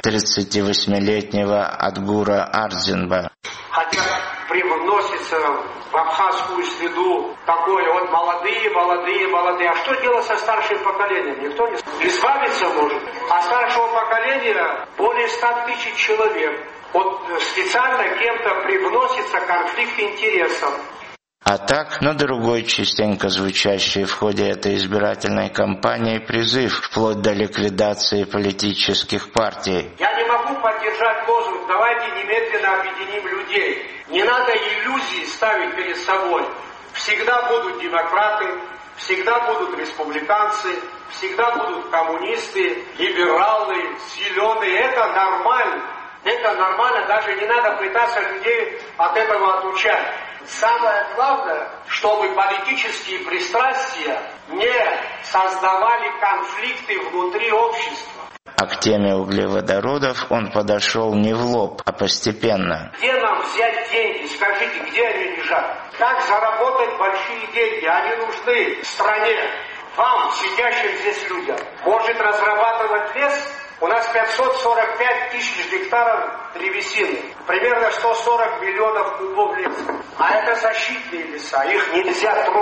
38-летнего Адгура Ардзинба. Хотя привносится в абхазскую среду такое вот молодые. А что делать со старшим поколением? Никто не избавиться может. А старшего поколения более 100 тысяч человек. Вот специально кем-то привносится конфликт интересов. А так, на другой частенько звучащий в ходе этой избирательной кампании призыв, вплоть до ликвидации политических партий. Я не могу поддержать лозунг «давайте немедленно объединим людей». Не надо иллюзии ставить перед собой. Всегда будут демократы, всегда будут республиканцы, всегда будут коммунисты, либералы, зеленые. Это нормально. Это нормально, даже не надо пытаться людей от этого отучать. Самое главное, чтобы политические пристрастия не создавали конфликты внутри общества. А к теме углеводородов он подошел не в лоб, а постепенно. Где нам взять деньги? Скажите, где они лежат? Как заработать большие деньги? Они нужны стране, вам, сидящим здесь людям. Может разрабатывать лес? У нас 545 тысяч гектаров древесины, примерно 140 миллионов кубов леса. А это защитные леса, их нельзя трогать.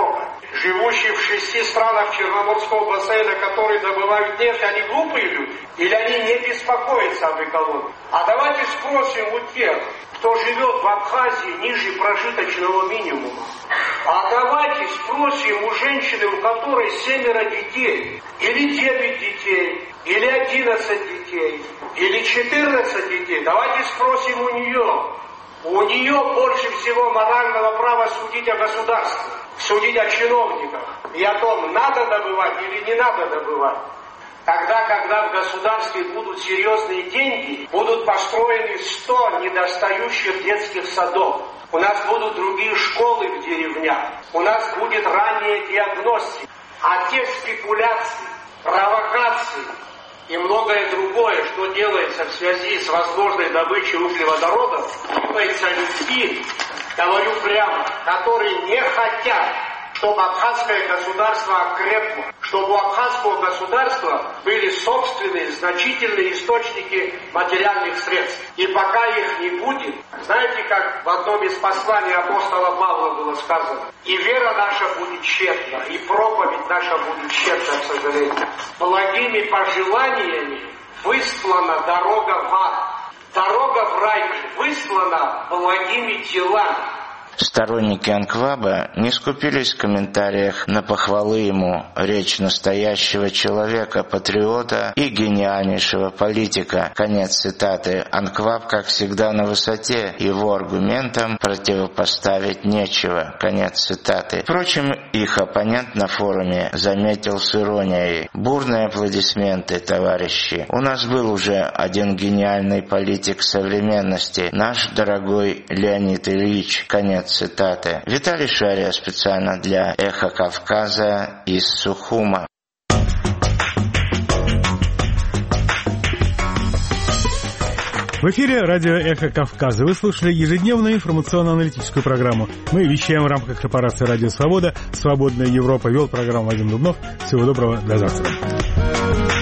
живущие в 6 странах Черноморского бассейна, которые добывают нефть, они глупые люди? Или они не беспокоятся об экологии? А давайте спросим у тех, кто живет в Абхазии ниже прожиточного минимума. А давайте спросим у женщины, у которой 7 детей, или 9 детей, или 11 детей, или 14 детей. Давайте спросим у нее. У нее больше всего морального права судить о государстве, судить о чиновниках и о том, надо добывать или не надо добывать. Тогда, когда в государстве будут серьезные деньги, будут построены 100 недостающих детских садов. У нас будут другие школы в деревнях. У нас будет ранняя диагностика. А те спекуляции, провокации и многое другое, что делается в связи с возможной добычей углеводородов, делается людьми, говорю прямо, которые не хотят, чтобы абхазское государство окрепло, чтобы у абхазского государства были собственные значительные источники материальных средств. И пока их не будет, знаете, как в одном из посланий апостола Павла было сказано, и вера наша будет тщетна, и проповедь наша будет тщетна, к сожалению. Благими пожеланиями выстлана дорога в ад. Дорога в рай выстлана благими делами. Сторонники Анкваба не скупились в комментариях на похвалы ему. Речь настоящего человека, патриота и гениальнейшего политика. Конец цитаты. Анкваб, как всегда, на высоте. Его аргументам противопоставить нечего. Конец цитаты. Впрочем, их оппонент на форуме заметил с иронией. Бурные аплодисменты, товарищи. У нас был уже один гениальный политик современности. Наш дорогой Леонид Ильич. Конец цитаты. Виталий Шария специально для «Эхо Кавказа» из Сухума. В эфире радио «Эхо Кавказа». Вы слушали ежедневную информационно-аналитическую программу. Мы вещаем в рамках корпорации «Радио Свобода». «Свободная Европа». Вел программу Вадим Дубнов. Всего доброго. До завтра.